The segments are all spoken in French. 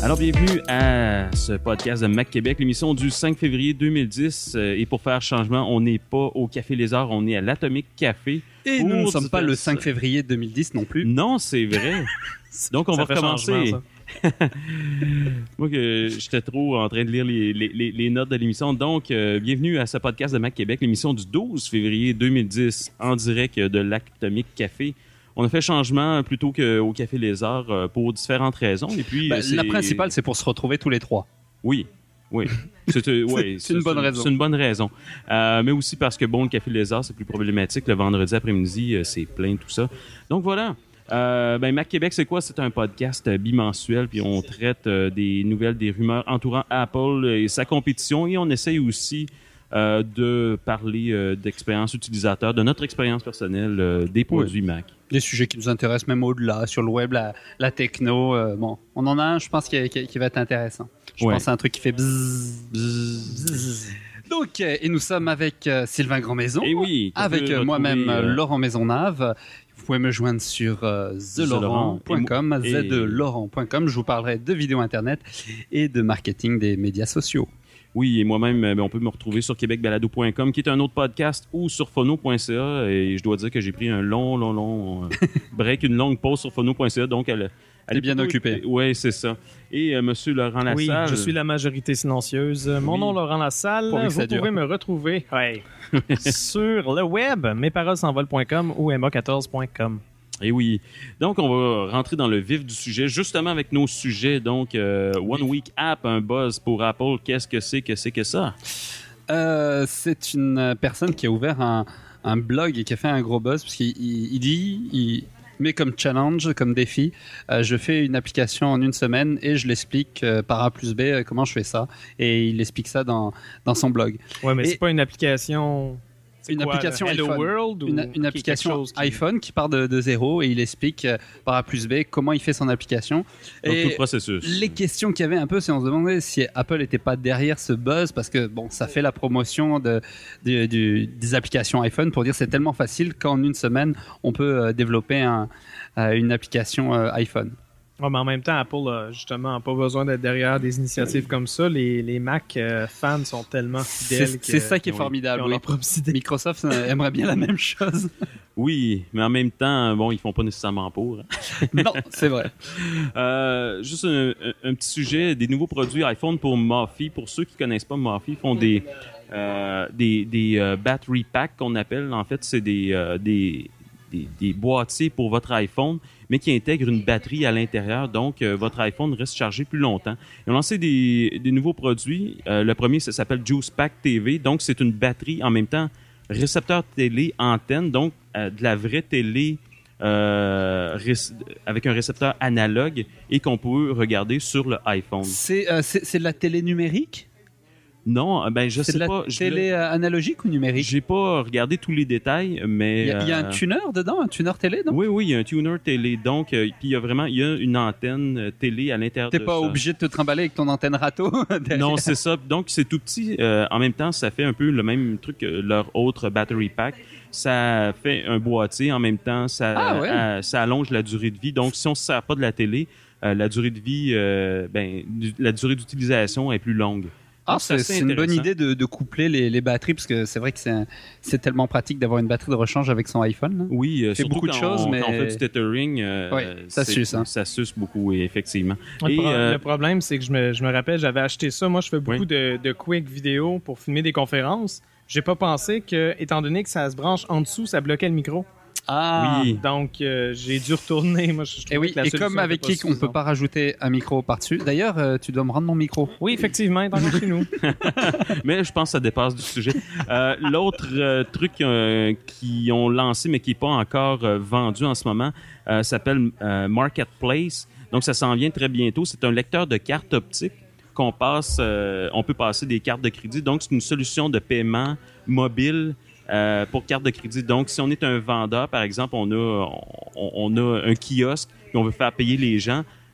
Alors, bienvenue à ce podcast de Mac Québec, l'émission du 5 février 2010. Et pour faire changement, on n'est pas au Café Lézard, on est à l'Atomic Café. Et nous ne sommes pas le 5 février 2010 non plus. Non, c'est vrai. Donc, on va recommencer. Moi, j'étais trop en train de lire les notes de l'émission. Donc, bienvenue à ce podcast de Mac Québec, l'émission du 12 février 2010, en direct de l'Atomic Café. On a fait changement plutôt qu'au Café Lézard pour différentes raisons. Et puis, la principale, c'est pour se retrouver tous les trois. Oui. C'est une bonne raison. C'est une bonne raison. Mais aussi parce que, bon, le Café Lézard, c'est plus problématique. Le vendredi après-midi, c'est plein, tout ça. Donc, voilà. Mac Québec, c'est quoi? C'est un podcast bimensuel, puis on traite des nouvelles, des rumeurs entourant Apple et sa compétition. Et on essaye aussi de parler d'expérience utilisateur, de notre expérience personnelle des produits Mac. Des sujets qui nous intéressent même au-delà, sur le web, la techno. Bon, on en a un, je pense, qui va être intéressant. Je pense à un truc qui fait bzzz, bzzz, bzzz. Donc, et nous sommes avec Sylvain Grandmaison, et oui, avec moi-même Laurent Maisonnave. Vous pouvez me joindre sur thelaurent.com, zlaurent.com. Je vous parlerai de vidéos internet et de marketing des médias sociaux. Oui, et moi-même, on peut me retrouver sur québecbalado.com, qui est un autre podcast, ou sur phono.ca. Et je dois dire que j'ai pris un long break, une longue pause sur phono.ca. Donc, elle est bien occupée. Oui, c'est ça. Et Monsieur Laurent Lassalle. Oui, je suis la majorité silencieuse. Mon nom, Laurent Lassalle. Vous pouvez me retrouver sur le web, mesparolesenvolent.com ou ma14.com. Et oui. Donc, on va rentrer dans le vif du sujet, justement avec nos sujets. Donc, One Week App, un buzz pour Apple. Qu'est-ce que c'est que ça? C'est une personne qui a ouvert un blog et qui a fait un gros buzz parce qu'il met comme challenge, comme défi, je fais une application en une semaine et je l'explique par A plus B comment je fais ça. Et il explique ça dans son blog. Ouais, mais c'est pas une application... Une application Hello iPhone. World, une application iPhone qui part de zéro et il explique par A plus B comment il fait son application. Donc, et tout le processus. Les questions qu'il y avait un peu, c'est on se demandait si Apple n'était pas derrière ce buzz parce que bon, ça fait la promotion des applications iPhone pour dire c'est tellement facile qu'en une semaine on peut développer une application iPhone. Ouais, mais en même temps, Apple n'a justement pas besoin d'être derrière des initiatives comme ça. Les Mac fans sont tellement fidèles. C'est ça qui est formidable. Oui. Microsoft aimerait bien la même chose. Oui, mais en même temps, bon, ils font pas nécessairement pour. Hein. Non, c'est vrai. Juste un petit sujet, des nouveaux produits iPhone pour Mophie. Pour ceux qui connaissent pas Mophie, ils font des battery packs qu'on appelle. En fait, c'est des boîtiers pour votre iPhone, mais qui intègrent une batterie à l'intérieur, donc votre iPhone reste chargé plus longtemps. Ils ont lancé des nouveaux produits. Le premier, ça s'appelle JuicePack TV, donc c'est une batterie en même temps récepteur télé, antenne, donc de la vraie télé avec un récepteur analogue et qu'on peut regarder sur le iPhone. C'est de la télé numérique? Non, je sais pas. C'est de la télé analogique ou numérique? J'ai pas regardé tous les détails, mais... Il y a un tuner dedans, un tuner télé, non? Oui, il y a un tuner télé. Donc, puis il y a une antenne télé à l'intérieur de ça. T'es pas obligé de te trimballer avec ton antenne râteau derrière. Non, c'est ça. Donc, c'est tout petit. En même temps, ça fait un peu le même truc que leur autre battery pack. Ça fait un boîtier. En même temps, ça allonge la durée de vie. Donc, si on ne se sert pas de la télé, la durée de vie, la durée d'utilisation est plus longue. C'est une bonne idée de coupler les batteries parce que c'est vrai que c'est tellement pratique d'avoir une batterie de rechange avec son iPhone. Là. Oui, fait surtout beaucoup de choses, mais quand on fait du tethering, ça suce. Hein. Ça suce beaucoup, oui, effectivement. Le problème, c'est que je me rappelle, j'avais acheté ça. Moi, je fais beaucoup de quick vidéos pour filmer des conférences. J'ai pas pensé que, étant donné que ça se branche en dessous, ça bloquait le micro. Ah oui. Donc, j'ai dû retourner. Moi, je et comme avec Kik, on ne peut pas rajouter un micro par-dessus. D'ailleurs, tu dois me rendre mon micro. Oui, effectivement, il est encore chez nous. Mais je pense que ça dépasse du sujet. L'autre truc qu'ils ont lancé, mais qui n'est pas encore vendu en ce moment, s'appelle Marketplace. Donc, ça s'en vient très bientôt. C'est un lecteur de cartes optiques on peut passer des cartes de crédit. Donc, c'est une solution de paiement mobile pour carte de crédit. Donc, si on est un vendeur, par exemple, on a un kiosque et on veut faire payer les gens,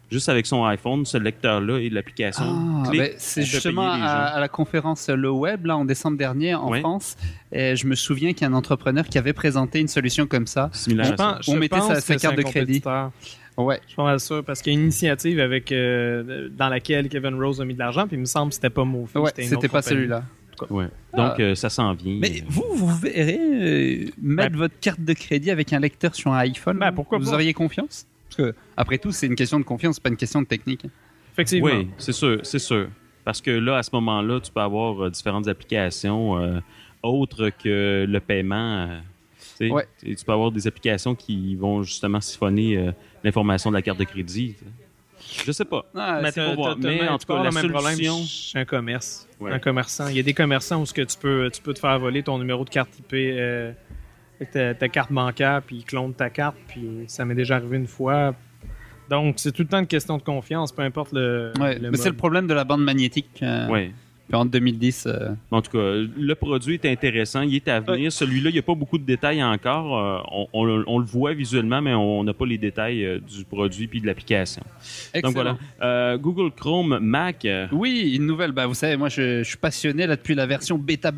juste avec son iPhone, ce lecteur-là et l'application. C'est justement à la conférence Le Web, là, en décembre dernier, en France. Et je me souviens qu'il y a un entrepreneur qui avait présenté une solution comme ça. Similaire on mettait sa carte de crédit. Ouais. Je suis pas mal sûr, parce qu'il y a une initiative dans laquelle Kevin Rose a mis de l'argent, puis il me semble que c'était pas Mofi. Ouais, c'était pas celui-là. Ouais. Donc, ça s'en vient. Mais vous verrez mettre votre carte de crédit avec un lecteur sur un iPhone. Pourquoi vous auriez confiance? Parce que, après tout, c'est une question de confiance, pas une question de technique. Effectivement. Oui, c'est sûr. Parce que là, à ce moment-là, tu peux avoir différentes applications autres que le paiement. Tu peux avoir des applications qui vont justement siphonner l'information de la carte de crédit. Je sais pas. Mais en tout cas, la même problème chez un commerce. Ouais. Un commerçant. Il y a des commerçants où tu peux te faire voler ton numéro de carte IP avec ta carte bancaire, puis ils clonent ta carte, puis ça m'est déjà arrivé une fois. Donc, c'est tout le temps une question de confiance, peu importe le mais c'est le problème de la bande magnétique. En 2010. En tout cas, le produit est intéressant, il est à venir. Celui-là, il n'y a pas beaucoup de détails encore. On le voit visuellement, mais on n'a pas les détails du produit puis de l'application. Excellent. Donc voilà. Google Chrome Mac. Oui, une nouvelle. Vous savez, moi, je suis passionné là depuis la version bêta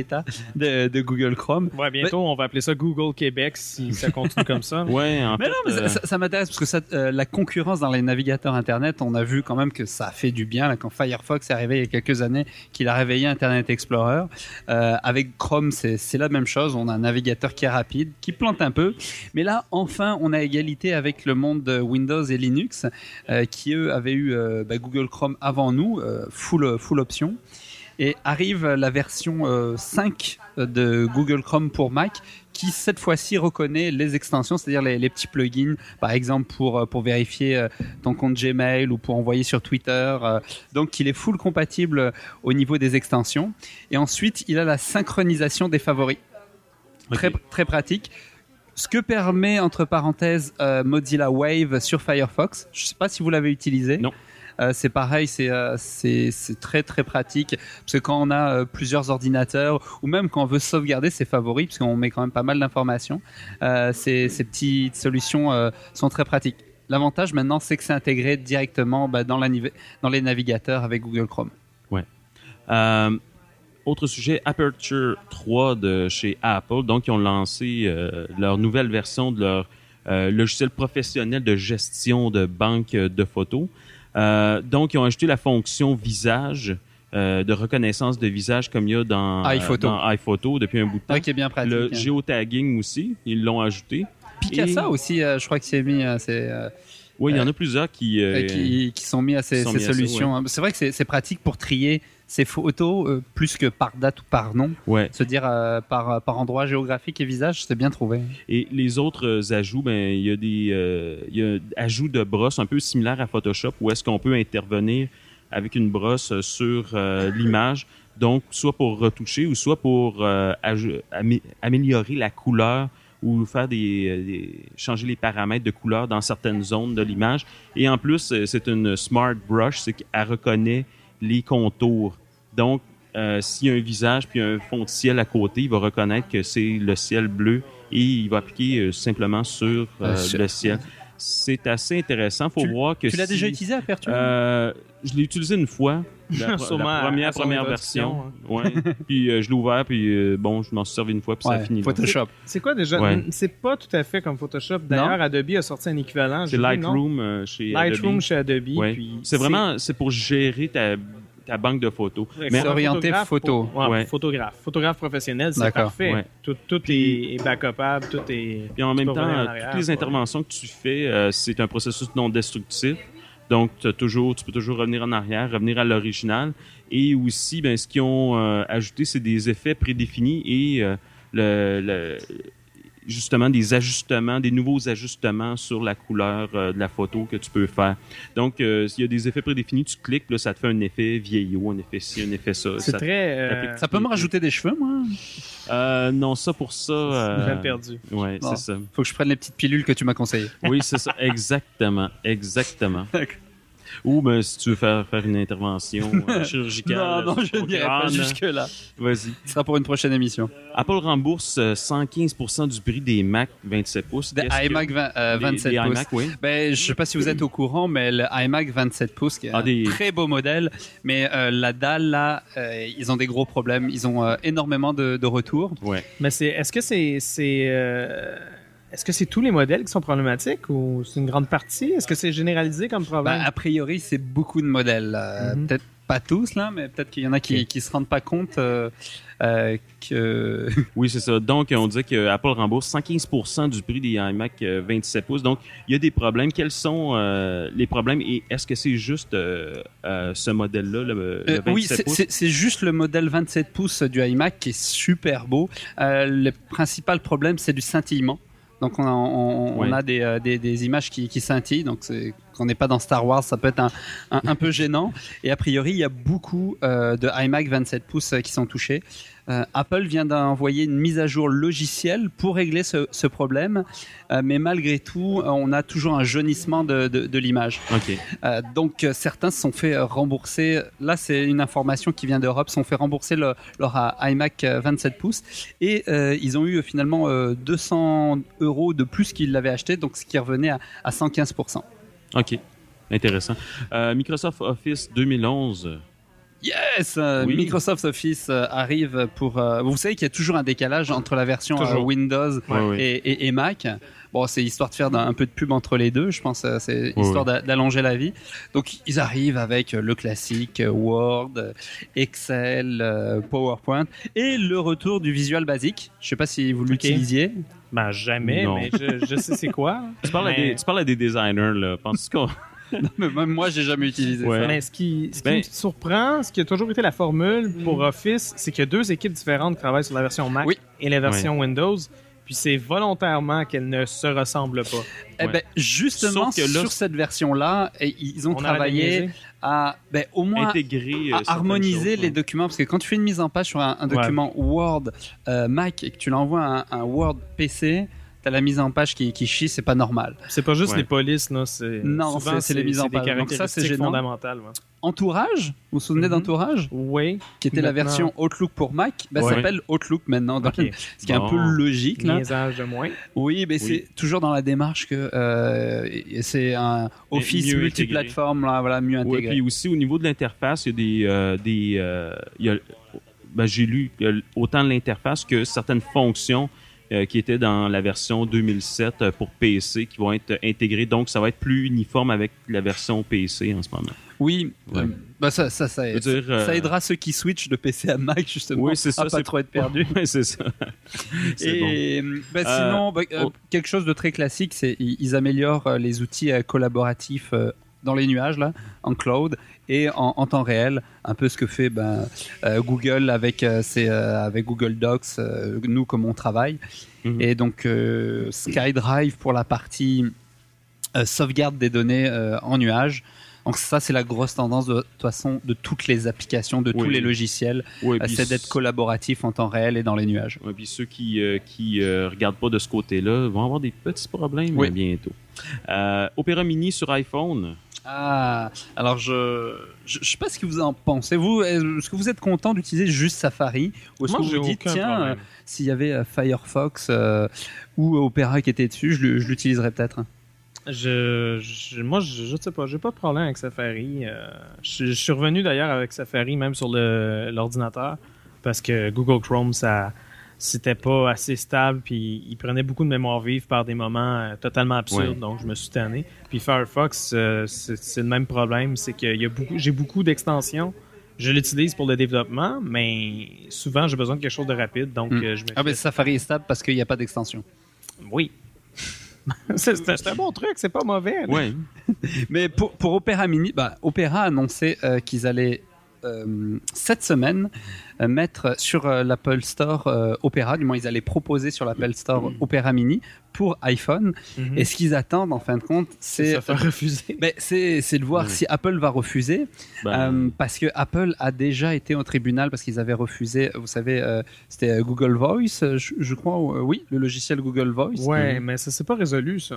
de Google Chrome. Ouais, bientôt, on va appeler ça Google Québec si ça continue comme ça. Ouais, mais ça m'intéresse parce que la concurrence dans les navigateurs Internet, on a vu quand même que ça a fait du bien là, quand Firefox est arrivé il y a quelques années, qu'il a réveillé Internet Explorer. Avec Chrome, c'est la même chose. On a un navigateur qui est rapide, qui plante un peu. Mais là, enfin, on a égalité avec le monde de Windows et Linux, qui eux avaient eu Google Chrome avant nous, full option. Et arrive la version 5 de Google Chrome pour Mac, qui cette fois-ci reconnaît les extensions, c'est-à-dire les petits plugins, par exemple pour vérifier ton compte Gmail ou pour envoyer sur Twitter. Donc il est full compatible au niveau des extensions. Et ensuite, il a la synchronisation des favoris. Okay. Très, très pratique. Ce que permet, entre parenthèses, Mozilla Wave sur Firefox. Je ne sais pas si vous l'avez utilisé. Non. C'est pareil, c'est très très pratique parce que quand on a plusieurs ordinateurs ou même quand on veut sauvegarder ses favoris, parce qu'on met quand même pas mal d'informations, ces petites solutions sont très pratiques. L'avantage maintenant, c'est que c'est intégré directement dans les navigateurs avec Google Chrome. Ouais. Autre sujet, Aperture 3 de chez Apple. Donc, ils ont lancé leur nouvelle version de leur logiciel professionnel de gestion de banque de photos. Donc, ils ont ajouté la fonction visage, de reconnaissance de visage comme il y a dans iPhoto depuis un bout de temps. Qui est bien pratique. Le géotagging aussi, ils l'ont ajouté. Picasa aussi, je crois que c'est mis. Oui, il y en a plusieurs qui sont mis à ces solutions. C'est vrai que c'est pratique pour trier ces photos plus que par date ou par nom. Ouais. Se dire par endroit géographique et visage, c'est bien trouvé. Et les autres ajouts, il y a des ajouts de brosses un peu similaires à Photoshop où est-ce qu'on peut intervenir avec une brosse sur l'image. Donc, soit pour retoucher ou soit pour améliorer la couleur ou faire changer les paramètres de couleur dans certaines zones de l'image. Et en plus, c'est une Smart Brush, c'est qu'elle reconnaît les contours. Donc, s'il y a un visage puis un fond de ciel à côté, il va reconnaître que c'est le ciel bleu et il va appliquer simplement sur le ciel. C'est assez intéressant. Faut voir que tu l'as déjà utilisé, Aperture? Je l'ai utilisé une fois. La première version. Hein. Ouais. Puis je l'ai ouvert, puis je m'en suis servi une fois, puis ça a fini. Photoshop. C'est quoi déjà? Ouais. C'est pas tout à fait comme Photoshop. D'ailleurs, Adobe a sorti un équivalent. C'est Lightroom chez Adobe. Ouais. Puis c'est pour gérer ta banque de photos. Mais c'est orienté photo. Photographe professionnel, c'est parfait. Ouais. Tout est backupable, tout est... Puis en même temps, toutes les interventions que tu fais, c'est un processus non destructif. Donc, tu peux toujours revenir en arrière, revenir à l'original. Et aussi, ce qu'ils ont ajouté, c'est des effets prédéfinis et justement des nouveaux ajustements sur la couleur de la photo que tu peux faire. Donc, s'il y a des effets prédéfinis, tu cliques, là, ça te fait un effet vieillot, un effet ci, un effet ça. C'est très... Ça peut me rajouter des cheveux, moi? Non, ça pour ça... J'ai perdu. Ouais, c'est ça. Faut que je prenne les petites pilules que tu m'as conseillées. Oui, c'est ça. Exactement. Ou si tu veux faire une intervention chirurgicale. Non, je n'irai pas jusque-là. Vas-y. Ce sera pour une prochaine émission. Apple rembourse 115% du prix des Mac 27 pouces. Des iMac 27 pouces. iMac, oui. Je ne sais pas si vous êtes au courant, mais le iMac 27 pouces, qui est un très beau modèle, mais la dalle, là, ils ont des gros problèmes. Ils ont énormément de retours. Ouais. Mais est-ce que c'est tous les modèles qui sont problématiques ou c'est une grande partie? Est-ce que c'est généralisé comme problème? A priori, c'est beaucoup de modèles. Peut-être pas tous, là, mais peut-être qu'il y en a qui se rendent pas compte que... Oui, c'est ça. Donc, on dit que Apple rembourse 115% du prix des iMac 27 pouces. Donc, il y a des problèmes. Quels sont les problèmes et est-ce que c'est juste ce modèle-là, le 27 oui, pouces? c'est juste le modèle 27 pouces du iMac qui est super beau. Le principal problème, c'est du scintillement. Donc on a des images qui scintillent, donc quand on n'est pas dans Star Wars, ça peut être un peu gênant. Et a priori, il y a beaucoup de iMac 27 pouces qui sont touchés. Apple vient d'envoyer une mise à jour logicielle pour régler ce problème, mais malgré tout, on a toujours un jaunissement de l'image. Okay. Donc certains se sont fait rembourser, là c'est une information qui vient d'Europe, se sont fait rembourser leur iMac 27 pouces et ils ont eu finalement 200 € de plus qu'ils l'avaient acheté, donc ce qui revenait à 115%. Ok, intéressant. Microsoft Office 2011... Yes, oui. Microsoft Office arrive pour... vous savez qu'il y a toujours un décalage entre la version Windows et Mac. Bon, c'est histoire de faire un peu de pub entre les deux, je pense. C'est histoire d'allonger la vie. Donc, ils arrivent avec le classique Word, Excel, PowerPoint et le retour du Visual Basic. Je ne sais pas si vous l'utilisiez. Jamais, non. Mais je sais c'est quoi. Tu parles à des designers, là. Penses-tu qu'on... Non, mais même moi, j'ai jamais utilisé ça. Mais ce qui me surprend, ce qui a toujours été la formule pour Office, c'est qu'il y a deux équipes différentes qui travaillent sur la version Mac et la version Windows. Puis c'est volontairement qu'elles ne se ressemblent pas. Justement, sur cette version-là, ils ont travaillé à au moins intégrer, à harmoniser les documents. Parce que quand tu fais une mise en page sur un document Word Mac et que tu l'envoies à un Word PC... T'as la mise en page qui chie, c'est pas normal. C'est pas juste les polices, non, c'est les mises en page. Donc ça, c'est fondamental. Entourage, vous vous souvenez d'Entourage? Oui. Qui était la version Outlook pour Mac, ça s'appelle Outlook maintenant, ce qui est un peu logique. Liaisage de moins. Oui, mais c'est toujours dans la démarche que c'est un Office multiplateforme, mieux intégré. Oui, puis aussi au niveau de l'interface, il y a j'ai lu autant de l'interface que certaines fonctions qui étaient dans la version 2007 pour PC qui vont être intégrées. Donc, ça va être plus uniforme avec la version PC en ce moment. Oui, ça aidera ceux qui switchent de PC à Mac, justement, à pas trop être perdus. Oui, c'est ça. Sinon, quelque chose de très classique, c'est ils améliorent les outils collaboratifs dans les nuages, là, en cloud, et en temps réel, un peu ce que fait Google avec Google Docs, nous comme on travaille. Et donc SkyDrive pour la partie sauvegarde des données en nuage. Donc ça, c'est la grosse tendance de toute façon de toutes les applications, de tous les logiciels, c'est d'être collaboratif en temps réel et dans les nuages. Et puis ceux qui regardent pas de ce côté-là vont avoir des petits problèmes bientôt. Opera Mini sur iPhone. Ah, alors je sais pas ce que vous en pensez. Vous, est-ce que vous êtes content d'utiliser juste Safari ou est-ce que vous vous dites tiens, s'il y avait Firefox ou Opera qui était dessus, je l'utiliserais peut-être. Moi, je sais pas, j'ai pas de problème avec Safari. Je suis revenu d'ailleurs avec Safari même sur l'ordinateur parce que Google Chrome, c'était pas assez stable, puis il prenait beaucoup de mémoire vive par des moments totalement absurdes, donc je me suis tanné. Puis Firefox, c'est le même problème, c'est que j'ai beaucoup d'extensions. Je l'utilise pour le développement, mais souvent j'ai besoin de quelque chose de rapide, donc je me mais Safari est stable parce qu'il n'y a pas d'extension. Oui. c'est un bon truc, c'est pas mauvais. Oui. Mais pour Opera Mini, Opera a annoncé qu'ils allaient cette semaine mettre sur l'Apple Store Opera, du moins ils allaient proposer sur l'Apple Store Opera Mini pour iPhone. Et ce qu'ils attendent en fin de compte, c'est refuser. C'est de voir si Apple va refuser, parce que Apple a déjà été au tribunal parce qu'ils avaient refusé. Vous savez, c'était Google Voice, je crois. Oui, le logiciel Google Voice. Ouais, mais ça s'est pas résolu ça.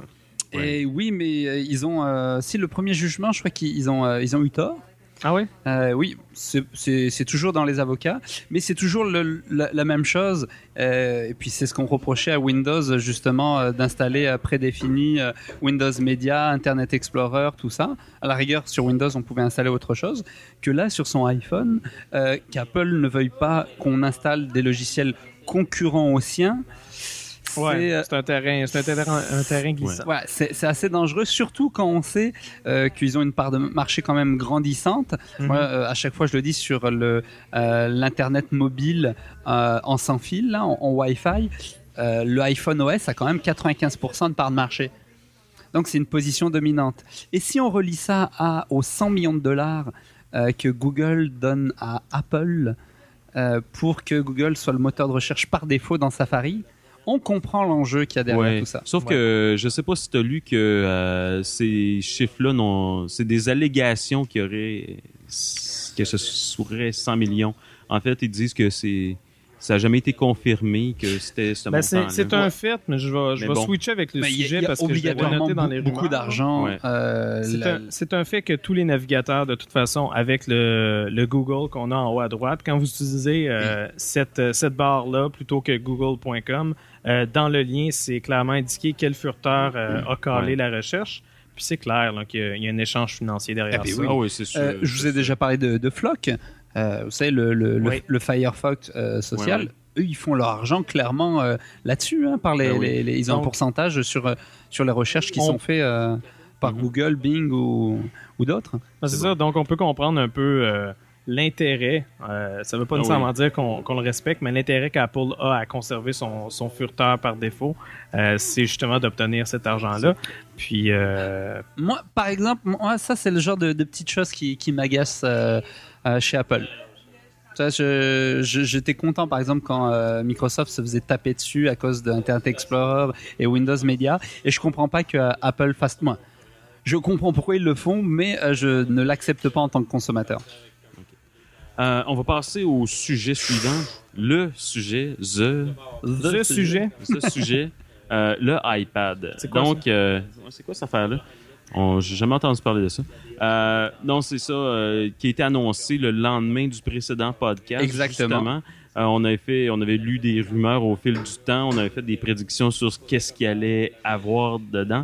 Et oui, mais ils ont... si le premier jugement, je crois qu'ils ont eu tort. Ah oui? Oui, c'est toujours dans les avocats, mais c'est toujours la même chose. Et puis c'est ce qu'on reprochait à Windows, justement, d'installer prédéfini Windows Media, Internet Explorer, tout ça. À la rigueur, sur Windows, on pouvait installer autre chose. Que là, sur son iPhone, qu'Apple ne veuille pas qu'on installe des logiciels concurrents aux siens. Ouais, c'est un terrain glissant. Ouais, c'est assez dangereux, surtout quand on sait qu'ils ont une part de marché quand même grandissante. Moi, à chaque fois, je le dis sur l'internet mobile en sans fil, là, en Wi-Fi, le iPhone OS a quand même 95% de part de marché. Donc, c'est une position dominante. Et si on relie ça aux 100 millions de dollars que Google donne à Apple pour que Google soit le moteur de recherche par défaut dans Safari, on comprend l'enjeu qu'il y a derrière tout ça. Sauf que je sais pas si tu as lu que ces chiffres-là, c'est des allégations que ce serait 100 millions. En fait, ils disent que ça n'a jamais été confirmé que c'était ce montant-là. C'est un fait, mais je vais switcher avec le sujet parce que je l'avais noté dans les rumeurs. Beaucoup d'argent. Ouais. C'est un fait que tous les navigateurs, de toute façon, avec le Google qu'on a en haut à droite, quand vous utilisez cette barre-là plutôt que google.com, dans le lien, c'est clairement indiqué quel furteur a calé la recherche. Puis c'est clair là, qu'il y a un échange financier derrière ça. Oui. Ah oui, c'est sûr. Je vous ai déjà parlé de Flock. Vous savez, le Firefox social. Ouais. Eux, ils font leur argent clairement là-dessus, par ils ont un pourcentage sur les recherches qui sont faites par Google, Bing ou d'autres. C'est ça, donc on peut comprendre un peu l'intérêt. Ça ne veut pas nécessairement dire qu'on le respecte, mais l'intérêt qu'Apple a à conserver son furteur par défaut, c'est justement d'obtenir cet argent-là. Puis moi, par exemple, ça c'est le genre de petites choses qui m'agacent chez Apple. J'étais content, par exemple, quand Microsoft se faisait taper dessus à cause d'Internet Explorer et Windows Media, et je comprends pas que Apple fasse moins. Je comprends pourquoi ils le font, mais je ne l'accepte pas en tant que consommateur. On va passer au sujet suivant. Le sujet. Le iPad. C'est quoi donc, c'est quoi cette affaire-là? J'ai jamais entendu parler de ça. Non, c'est ça qui a été annoncé le lendemain du précédent podcast. Exactement. Justement. On avait lu des rumeurs au fil du temps. On avait fait des prédictions sur qu'est-ce qu'il allait avoir dedans.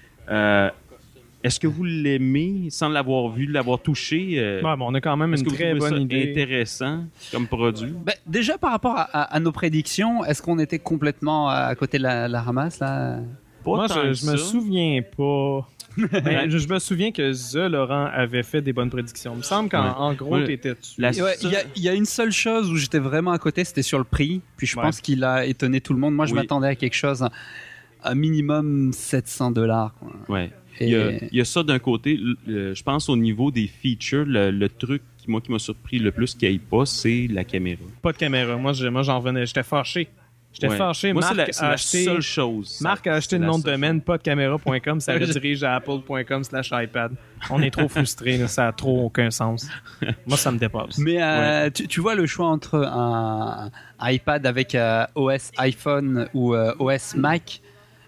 Est-ce que vous l'aimez sans l'avoir vu, l'avoir touché? On a quand même une très bonne idée. Intéressant comme produit. Déjà, par rapport à nos prédictions, est-ce qu'on était complètement à côté de la ramasse, là? Moi, je me souviens pas. Je me souviens que Laurent avait fait des bonnes prédictions. Il me semble qu'en gros, t'étais dessus. Il y a une seule chose où j'étais vraiment à côté, c'était sur le prix. Puis je pense qu'il a étonné tout le monde. Moi, je m'attendais à quelque chose, à minimum $700. Ouais. Il y a ça d'un côté. Je pense au niveau des features, le truc qui m'a surpris le plus qu'il n'y ait pas, c'est la caméra. Pas de caméra. Moi j'en revenais. J'étais fâché. Moi, c'est la seule chose. Marc a acheté le nom de domaine, pas de caméra.com, ça redirige à apple.com/iPad. On est trop frustrés, ça a trop aucun sens. Moi, ça me dépasse. Mais tu vois le choix entre un iPad avec OS iPhone ou OS Mac.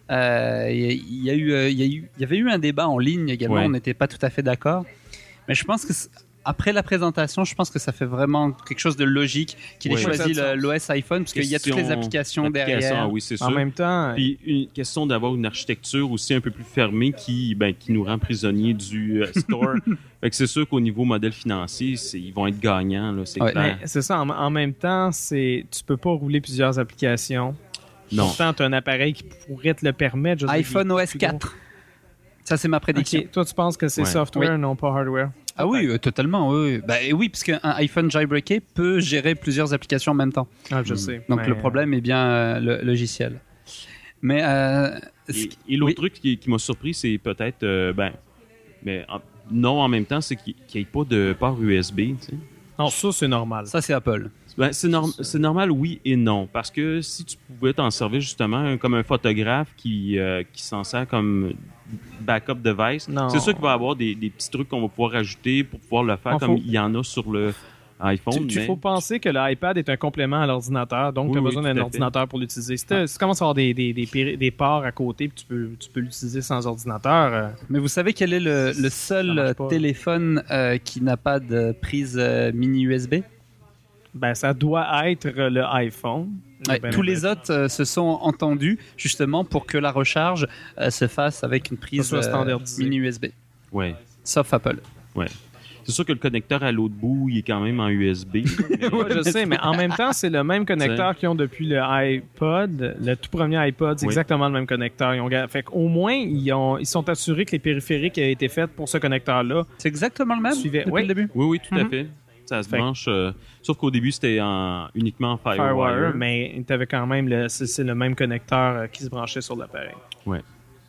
Il y avait eu un débat en ligne également. On n'était pas tout à fait d'accord. Mais je pense que après la présentation, je pense que ça fait vraiment quelque chose de logique qu'il ait choisi l'OS iPhone parce qu'il y a toutes les applications derrière. Oui, c'est sûr. En même temps, puis une question d'avoir une architecture aussi un peu plus fermée qui nous rend prisonniers du store. Fait que c'est sûr qu'au niveau modèle financier, ils vont être gagnants, là, c'est clair. C'est ça. En même temps, tu peux pas rouler plusieurs applications. Non. Pourtant, tu as un appareil qui pourrait te le permettre. iPhone OS 4. Ça, c'est ma prédiction. Okay. Toi, tu penses que c'est software, non pas hardware? Ah oui, totalement. Oui. Oui, parce qu'un iPhone jailbreaké peut gérer plusieurs applications en même temps. Ah, je sais. Donc, le problème est bien le logiciel. Mais et l'autre truc qui m'a surpris, c'est peut-être... non, en même temps, c'est qu'il n'y ait pas de port USB. Tu sais. Non, ça, c'est normal. Ça, c'est Apple. C'est normal, oui et non. Parce que si tu pouvais t'en servir justement comme un photographe qui s'en sert comme backup device, c'est sûr qu'il va y avoir des petits trucs qu'on va pouvoir rajouter pour pouvoir le faire il y en a sur iPhone. Il faut penser que l'iPad est un complément à l'ordinateur, donc tu as besoin d'un ordinateur pour l'utiliser. Si tu commences à avoir des ports à côté, puis tu peux l'utiliser sans ordinateur. Mais vous savez quel est le seul téléphone qui n'a pas de prise mini USB? Ben, ça doit être le iPhone. Tous les autres se sont entendus justement pour que la recharge se fasse avec une prise mini USB. Ouais. Sauf Apple. Ouais. C'est sûr que le connecteur à l'autre bout, il est quand même en USB. Oui, je sais, mais en même temps, c'est le même connecteur qu'ils ont depuis le iPod. Le tout premier iPod, c'est exactement le même connecteur. Fait qu'au moins, ils sont assurés que les périphériques aient été faits pour ce connecteur-là. C'est exactement le même depuis le début? Oui, tout à fait. Ça se branche. Sauf qu'au début, c'était uniquement en Firewire. Mais tu avais quand même c'est le même connecteur qui se branchait sur l'appareil. Ouais.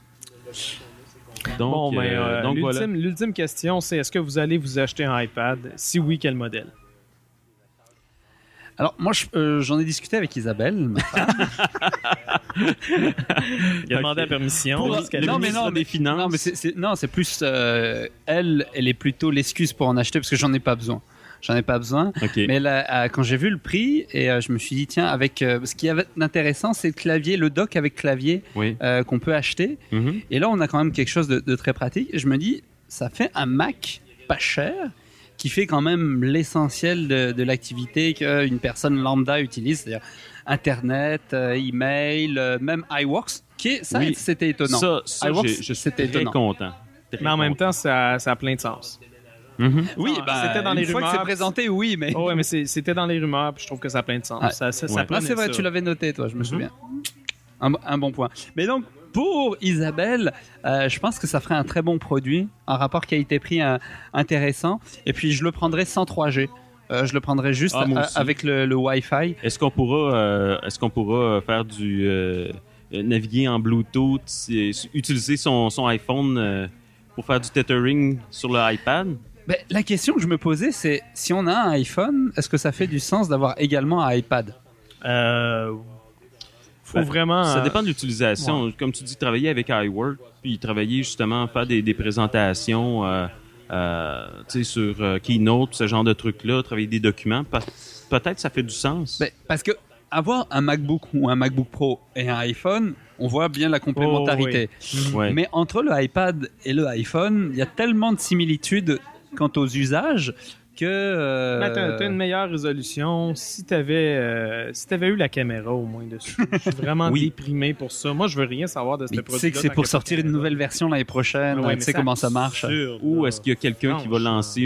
Donc voilà. L'ultime question, c'est est-ce que vous allez vous acheter un iPad? Si oui, quel modèle? Alors, moi, j'en ai discuté avec Isabelle, ma femme. Il a demandé la permission. Des finances. C'est plus... elle est plutôt l'excuse pour en acheter parce que j'en ai pas besoin. Okay. Mais là, quand j'ai vu le prix, et je me suis dit, tiens, ce qui est intéressant, c'est le clavier, le dock avec clavier qu'on peut acheter. Mm-hmm. Et là, on a quand même quelque chose de très pratique. Et je me dis, ça fait un Mac pas cher qui fait quand même l'essentiel de l'activité qu'une personne lambda utilise, c'est-à-dire Internet, email, même iWorks, c'était étonnant. Ça je suis très content. Mais en même temps, ça a plein de sens. Mm-hmm. Oui, c'était dans les rumeurs. Une fois que c'est présenté, oui, mais... Oh, ouais, mais c'était dans les rumeurs, puis je trouve que ça a plein de sens. C'est vrai, tu l'avais noté, toi, je me souviens. Un bon point. Mais donc, pour Isabelle, je pense que ça ferait un très bon produit, un rapport qualité-prix intéressant, et puis je le prendrais sans 3G. Je le prendrais juste avec le Wi-Fi. Est-ce qu'on pourra faire du naviguer en Bluetooth, utiliser son iPhone pour faire du tethering sur le iPad? Ben, la question que je me posais, c'est si on a un iPhone, est-ce que ça fait du sens d'avoir également un iPad? Faut vraiment... Ça dépend de l'utilisation. Ouais. Comme tu dis, travailler avec iWork, puis travailler justement, faire des présentations sur Keynote, ce genre de trucs-là, travailler des documents, peut-être ça fait du sens. Ben, parce que avoir un MacBook ou un MacBook Pro et un iPhone, on voit bien la complémentarité. Ouais. Mais entre le iPad et le iPhone, il y a tellement de similitudes quant aux usages que... T'as une meilleure résolution. Si t'avais eu la caméra au moins dessus. Je suis vraiment déprimé pour ça. Moi, je veux rien savoir de ce produit-là. Tu sais que c'est pour sortir une nouvelle version l'année prochaine. Tu sais comment ça marche. Ou est-ce qu'il y a quelqu'un qui va lancer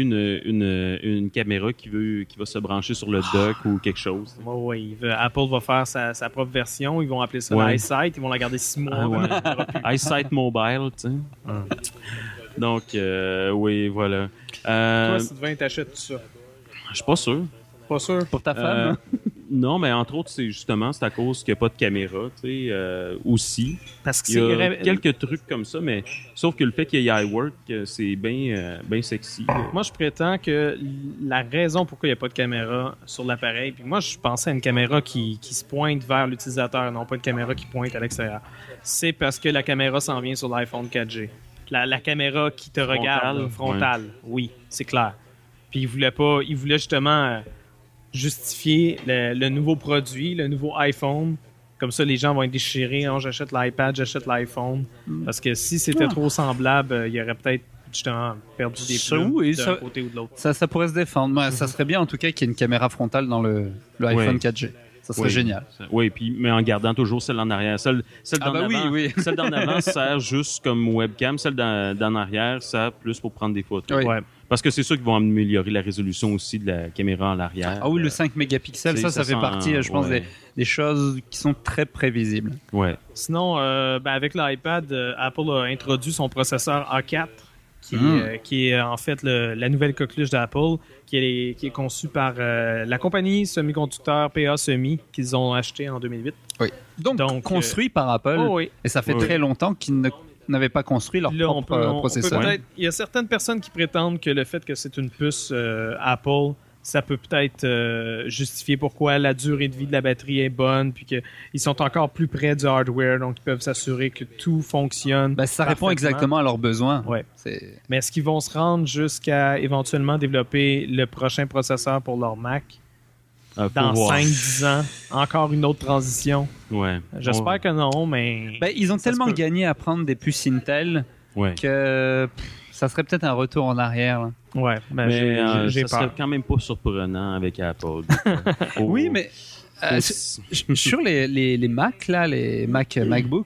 une caméra qui va se brancher sur le dock ou quelque chose? Oui, Apple va faire sa propre version. Ils vont appeler ça l'EyeSight. Ils vont la garder 6 mois. EyeSight Mobile, tu sais. Donc, oui, voilà. Toi, Sylvain, t'achètes tout ça? Je suis pas sûr. Pas sûr? Pour ta femme? Non, mais entre autres, c'est à cause qu'il n'y a pas de caméra, tu sais, aussi. Parce que il y a quelques trucs comme ça, mais sauf que le fait qu'il y ait iWork, c'est bien sexy. Moi, je prétends que la raison pourquoi il n'y a pas de caméra sur l'appareil, puis moi, je pensais à une caméra qui se pointe vers l'utilisateur, non pas une caméra qui pointe à l'extérieur, c'est parce que la caméra s'en vient sur l'iPhone 4G. La caméra qui te regarde, frontale, oui, c'est clair. Puis il voulait justement justifier le nouveau produit, le nouveau iPhone. Comme ça, les gens vont être déchirés. Oh, j'achète l'iPad, j'achète l'iPhone. Parce que si c'était trop semblable, il y aurait peut-être justement perdu des plumes d'un côté ou de l'autre. Ça pourrait se défendre. Mais ça serait bien en tout cas qu'il y ait une caméra frontale dans le iPhone 4G. Ça serait génial. Oui, mais en gardant toujours celle en arrière. Celle d'en avant sert juste comme webcam. Celle d'en arrière sert plus pour prendre des photos. Oui. Parce que c'est sûr qu'ils vont améliorer la résolution aussi de la caméra en arrière. Ah oui, le 5 mégapixels, ça fait partie, je pense, des choses qui sont très prévisibles. Ouais. Sinon, avec l'iPad, Apple a introduit son processeur A4, qui est en fait la nouvelle coqueluche d'Apple, qui est conçue par la compagnie semi-conducteur PA Semi qu'ils ont acheté en 2008. Oui. Donc construit par Apple. Et ça fait très longtemps qu'ils n'avaient pas construit leur propre processeur. Il y a certaines personnes qui prétendent que le fait que c'est une puce Apple ça peut peut-être justifier pourquoi la durée de vie de la batterie est bonne, puis qu'ils sont encore plus près du hardware, donc ils peuvent s'assurer que tout fonctionne. Ça répond exactement à leurs besoins. Ouais. Mais est-ce qu'ils vont se rendre jusqu'à éventuellement développer le prochain processeur pour leur Mac dans 5-10 ans? Encore une autre transition? Ouais. J'espère que non, mais... ils ont tellement gagné à prendre des puces Intel que ça serait peut-être un retour en arrière. Là. Ouais, mais j'ai ça peur. serait quand même pas surprenant avec Apple. Oui, mais sur les Mac, là, les MacBook,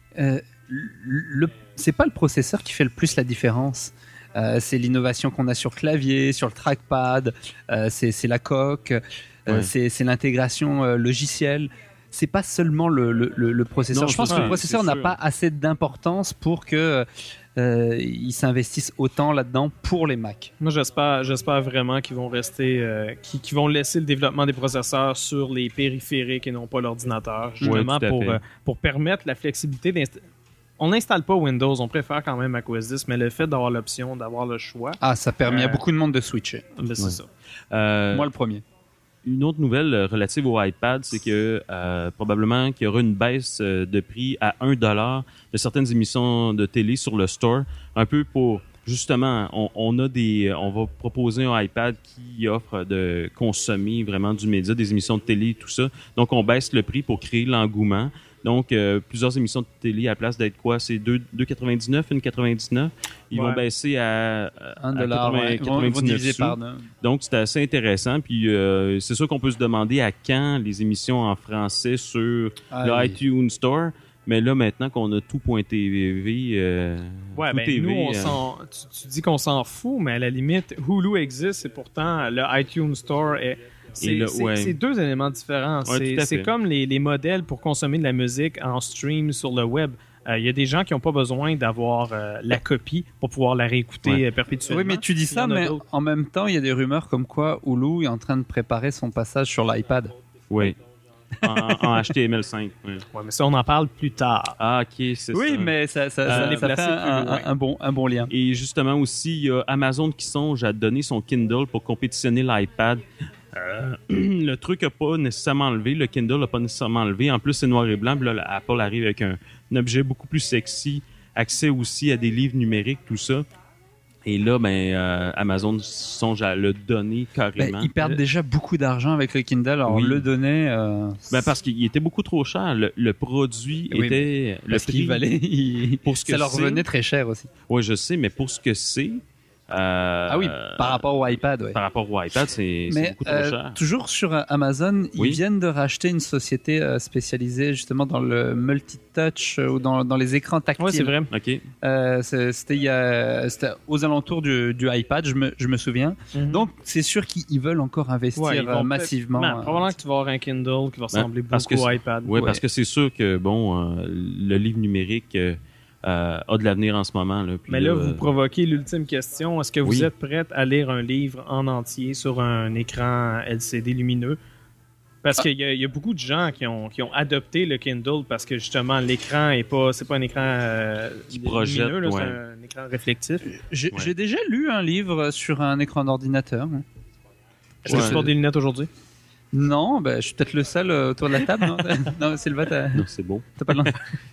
c'est pas le processeur qui fait le plus la différence. C'est l'innovation qu'on a sur clavier, sur le trackpad, c'est la coque, c'est l'intégration logicielle. C'est pas seulement le processeur. Je pense que le processeur n'a pas assez d'importance pour que ils s'investissent autant là-dedans pour les Mac. Moi, j'espère vraiment qu'ils vont rester, qu'ils vont laisser le développement des processeurs sur les périphériques et non pas l'ordinateur, justement pour permettre la flexibilité d'installer. On n'installe pas Windows, on préfère quand même macOS 10, mais le fait d'avoir l'option, d'avoir le choix... ça permet à beaucoup de monde de switcher. C'est ça. Moi, le premier. Une autre nouvelle relative au iPad, c'est que probablement qu'il y aura une baisse de prix à $1 de certaines émissions de télé sur le store, un peu pour justement, on va proposer un iPad qui offre de consommer vraiment du média, des émissions de télé, tout ça. Donc on baisse le prix pour créer l'engouement. Donc, plusieurs émissions de télé, à la place d'être quoi? C'est 2,99, 1,99. Ils vont baisser à $1, 99 sous. Donc, c'est assez intéressant. Puis, c'est sûr qu'on peut se demander à quand les émissions en français sur le iTunes Store. Mais là, maintenant qu'on a tout.tv, nous, tu dis qu'on s'en fout, mais à la limite, Hulu existe et pourtant, le iTunes Store est... C'est deux éléments différents. C'est comme les modèles pour consommer de la musique en stream sur le web. Il y a des gens qui n'ont pas besoin d'avoir la copie pour pouvoir la réécouter perpétuellement. Oui, mais tu dis ça, mais en même temps, il y a des rumeurs comme quoi Hulu est en train de préparer son passage sur l'iPad. Oui. en HTML5. Oui, mais ça, on en parle plus tard. Ah, OK, c'est ça. Oui, mais ça fait un bon lien. Et justement aussi, il y a Amazon qui songe à donner son Kindle pour compétitionner l'iPad. Le truc n'a pas nécessairement enlevé, le Kindle n'a pas nécessairement enlevé. En plus, c'est noir et blanc. Puis là, Apple arrive avec un objet beaucoup plus sexy, accès aussi à des livres numériques, tout ça. Et là, Amazon songe à le donner carrément. Ils perdent déjà beaucoup d'argent avec le Kindle, alors le donner... parce qu'il était beaucoup trop cher. Le produit était... Parce qu'il valait... ça leur revenait très cher aussi. Oui, je sais, mais pour ce que c'est... par rapport au iPad, Par rapport au iPad, c'est beaucoup trop cher. Toujours sur Amazon, ils viennent de racheter une société spécialisée justement dans le multitouch ou dans les écrans tactiles. Oui, c'est vrai. OK. C'était aux alentours du iPad, je me souviens. Mm-hmm. Donc, c'est sûr qu'ils veulent encore investir massivement. Probablement que tu vas avoir un Kindle qui va ressembler beaucoup au iPad. Oui, parce que c'est sûr que, le livre numérique... a de l'avenir en ce moment. Là, puis mais là, vous provoquez l'ultime question. Est-ce que vous êtes prête à lire un livre en entier sur un écran LCD lumineux? Parce qu'il y a beaucoup de gens qui ont adopté le Kindle parce que justement, l'écran c'est pas un écran qui projette, lumineux, c'est un écran réflectif. J'ai déjà lu un livre sur un écran d'ordinateur. Est-ce que tu portes des lunettes aujourd'hui? Non, je suis peut-être le seul autour de la table. Non, Sylvain, non, c'est bon. T'as pas de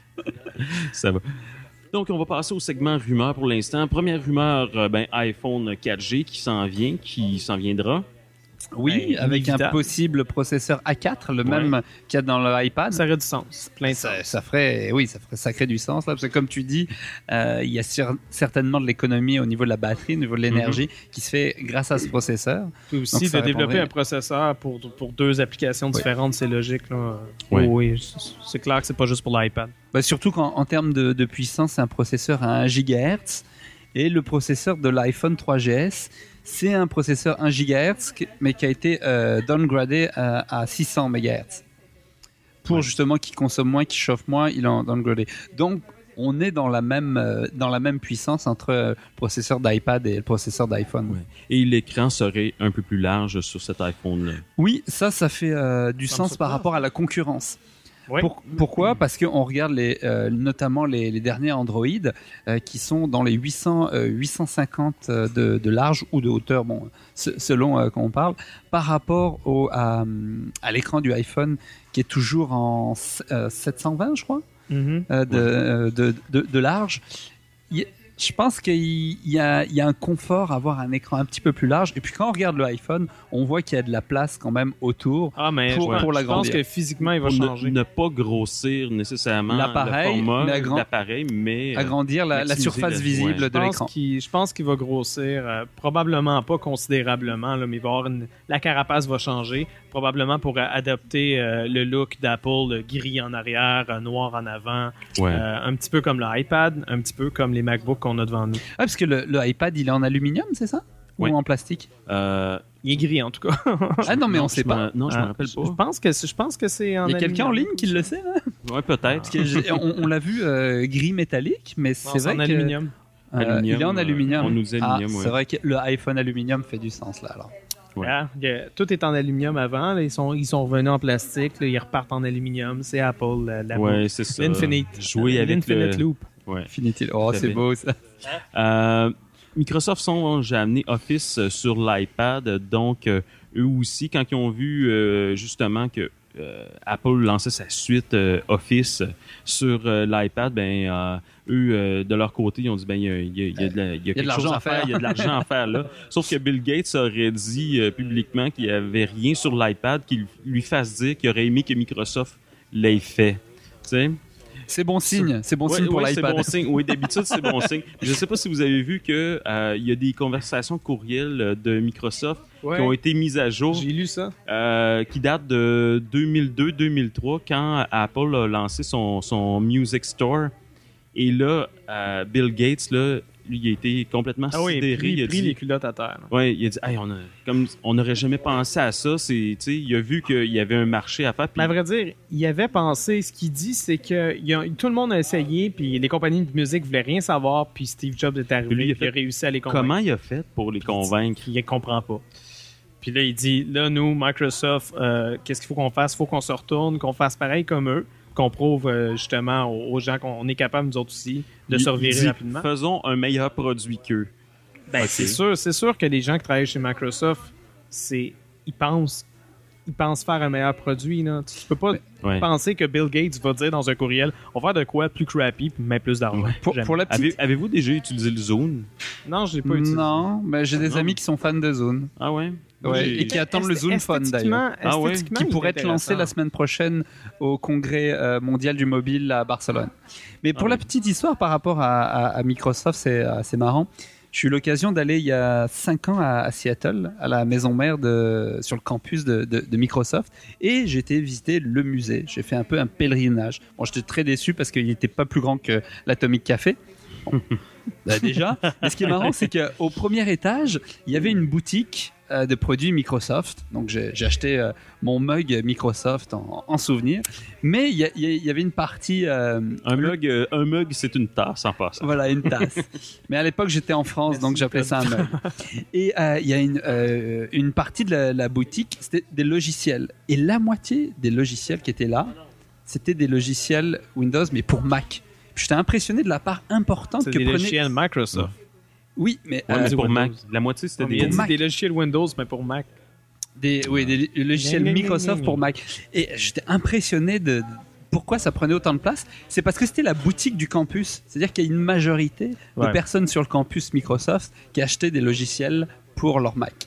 Ça va. Donc, on va passer au segment rumeur pour l'instant. Première rumeur, iPhone 4G qui s'en viendra. Oui, avec un possible processeur A4, le même qu'il y a dans l'iPad. Ça aurait du sens. Plein de sens. Ça ferait du sens. Là, parce que comme tu dis, il y a certainement de l'économie au niveau de la batterie, au niveau de l'énergie, qui se fait grâce à ce processeur. Puis aussi, de développer un processeur pour deux applications différentes, c'est logique. Là. Oui, c'est clair que c'est pas juste pour l'iPad. Surtout qu'en termes de puissance, c'est un processeur à 1 GHz. Et le processeur de l'iPhone 3GS, c'est un processeur 1 GHz, mais qui a été downgradé à 600 MHz. Pour justement qu'il consomme moins, qu'il chauffe moins, il est downgradé. Donc, on est dans la même puissance entre le processeur d'iPad et le processeur d'iPhone. Ouais. Et l'écran serait un peu plus large sur cet iPhone-là. Oui, ça fait du sens par rapport à la concurrence. Oui. Pourquoi ? Parce qu'on regarde notamment les derniers Android qui sont dans les 850 de large ou de hauteur, bon, selon quand on parle, par rapport à l'écran du iPhone qui est toujours en 720, je crois, de large. Je pense qu'il y a un confort à avoir un écran un petit peu plus large. Et puis quand on regarde le iPhone, on voit qu'il y a de la place quand même autour pour l'agrandir. Je pense que physiquement, il va changer. Ne pas grossir nécessairement le format de l'appareil, mais agrandir la surface visible de l'écran. Je pense qu'il va grossir, probablement pas considérablement, là, mais la carapace va changer, probablement pour adapter le look d'Apple, gris en arrière, noir en avant, un petit peu comme l'iPad, un petit peu comme les MacBooks qu'on a devant nous. Ah, parce que le iPad, il est en aluminium, c'est ça ? Ou en plastique ? Il est gris, en tout cas. Ah non, mais on sait pas. Non, je me rappelle pas. Je pense que c'est en Il y a quelqu'un en ligne qui le sait, hein ? Ouais, peut-être. Parce que on l'a vu gris métallique, mais c'est vrai en aluminium. Il est en aluminium. On nous aluminium, c'est vrai que le iPhone aluminium fait du sens, là, alors. Tout est en aluminium avant. Là, ils sont revenus en plastique. Là, ils repartent en aluminium. C'est Apple. C'est ça. Jouer avec l'Infinite Loop. Infinity. Oh, c'est beau, ça. Microsoft j'ai amené Office sur l'iPad. Donc, eux aussi, quand ils ont vu justement que Apple lançait sa suite Office sur l'iPad, eux, de leur côté, ils ont dit il y a quelque chose à faire, il y a de l'argent à faire là. Sauf que Bill Gates aurait dit publiquement qu'il n'y avait rien sur l'iPad qui lui fasse dire qu'il aurait aimé que Microsoft l'ait fait. Tu sais? C'est bon signe, pour l'iPad. C'est bon signe. Oui, d'habitude, c'est bon signe. Je ne sais pas si vous avez vu que il y a des conversations courriels de Microsoft qui ont été mises à jour. J'ai lu ça. Qui datent de 2002-2003, quand Apple a lancé son Music Store. Et là, Bill Gates, là, lui, il a été complètement sidéré. Il a pris les culottes à terre. Oui, il a dit, on n'aurait jamais pensé à ça. Il a vu qu'il y avait un marché à faire. Mais à vrai dire, il avait pensé. Ce qu'il dit, c'est que tout le monde a essayé, puis les compagnies de musique voulaient rien savoir, puis Steve Jobs est arrivé, il a réussi à les convaincre. Comment il a fait pour les convaincre? Il ne comprend pas. Puis là, il dit, là, nous, Microsoft, qu'est-ce qu'il faut qu'on fasse? Il faut qu'on se retourne, qu'on fasse pareil comme eux, qu'on prouve justement aux gens qu'on est capable, nous autres aussi, de se revirer rapidement. Faisons un meilleur produit qu'eux. C'est sûr que les gens qui travaillent chez Microsoft, ils pensent faire un meilleur produit. Là. Tu peux pas penser que Bill Gates va dire dans un courriel, on va faire de quoi plus crappy puis mettre plus d'argent. Avez-vous déjà utilisé le Zune? Non, je l'ai pas utilisé. Non, mais j'ai des amis qui sont fans de Zune. Ah ouais? Et qui attendent le Zune Phone d'ailleurs. Qui pourrait être lancé la semaine prochaine au congrès mondial du mobile à Barcelone. Mais pour la petite histoire par rapport à Microsoft, c'est assez marrant. J'ai eu l'occasion d'aller il y a 5 ans à Seattle, à la maison mère sur le campus de Microsoft, et j'ai été visiter le musée. J'ai fait un peu un pèlerinage. Bon, j'étais très déçu parce qu'il n'était pas plus grand que l'Atomic Café. Bon, déjà. Mais ce qui est marrant, c'est qu'au premier étage, il y avait une boutique de produits Microsoft. Donc j'ai acheté mon mug Microsoft en souvenir. Mais il y avait une partie... un mug, c'est une tasse en passant. Voilà, une tasse. Mais à l'époque, j'étais en France, donc j'appelais ça un mug. Et il y a une partie de la boutique, c'était des logiciels. Et la moitié des logiciels qui étaient là, c'était des logiciels Windows, mais pour Mac. J'étais impressionné de la part importante que prenait... C'est des logiciels Microsoft. Oui, mais pour Mac. La moitié, c'était des logiciels Windows, mais pour Mac. Des logiciels Microsoft pour Mac. Et j'étais impressionné de pourquoi ça prenait autant de place. C'est parce que c'était la boutique du campus. C'est-à-dire qu'il y a une majorité de personnes sur le campus Microsoft qui achetaient des logiciels pour leur Mac.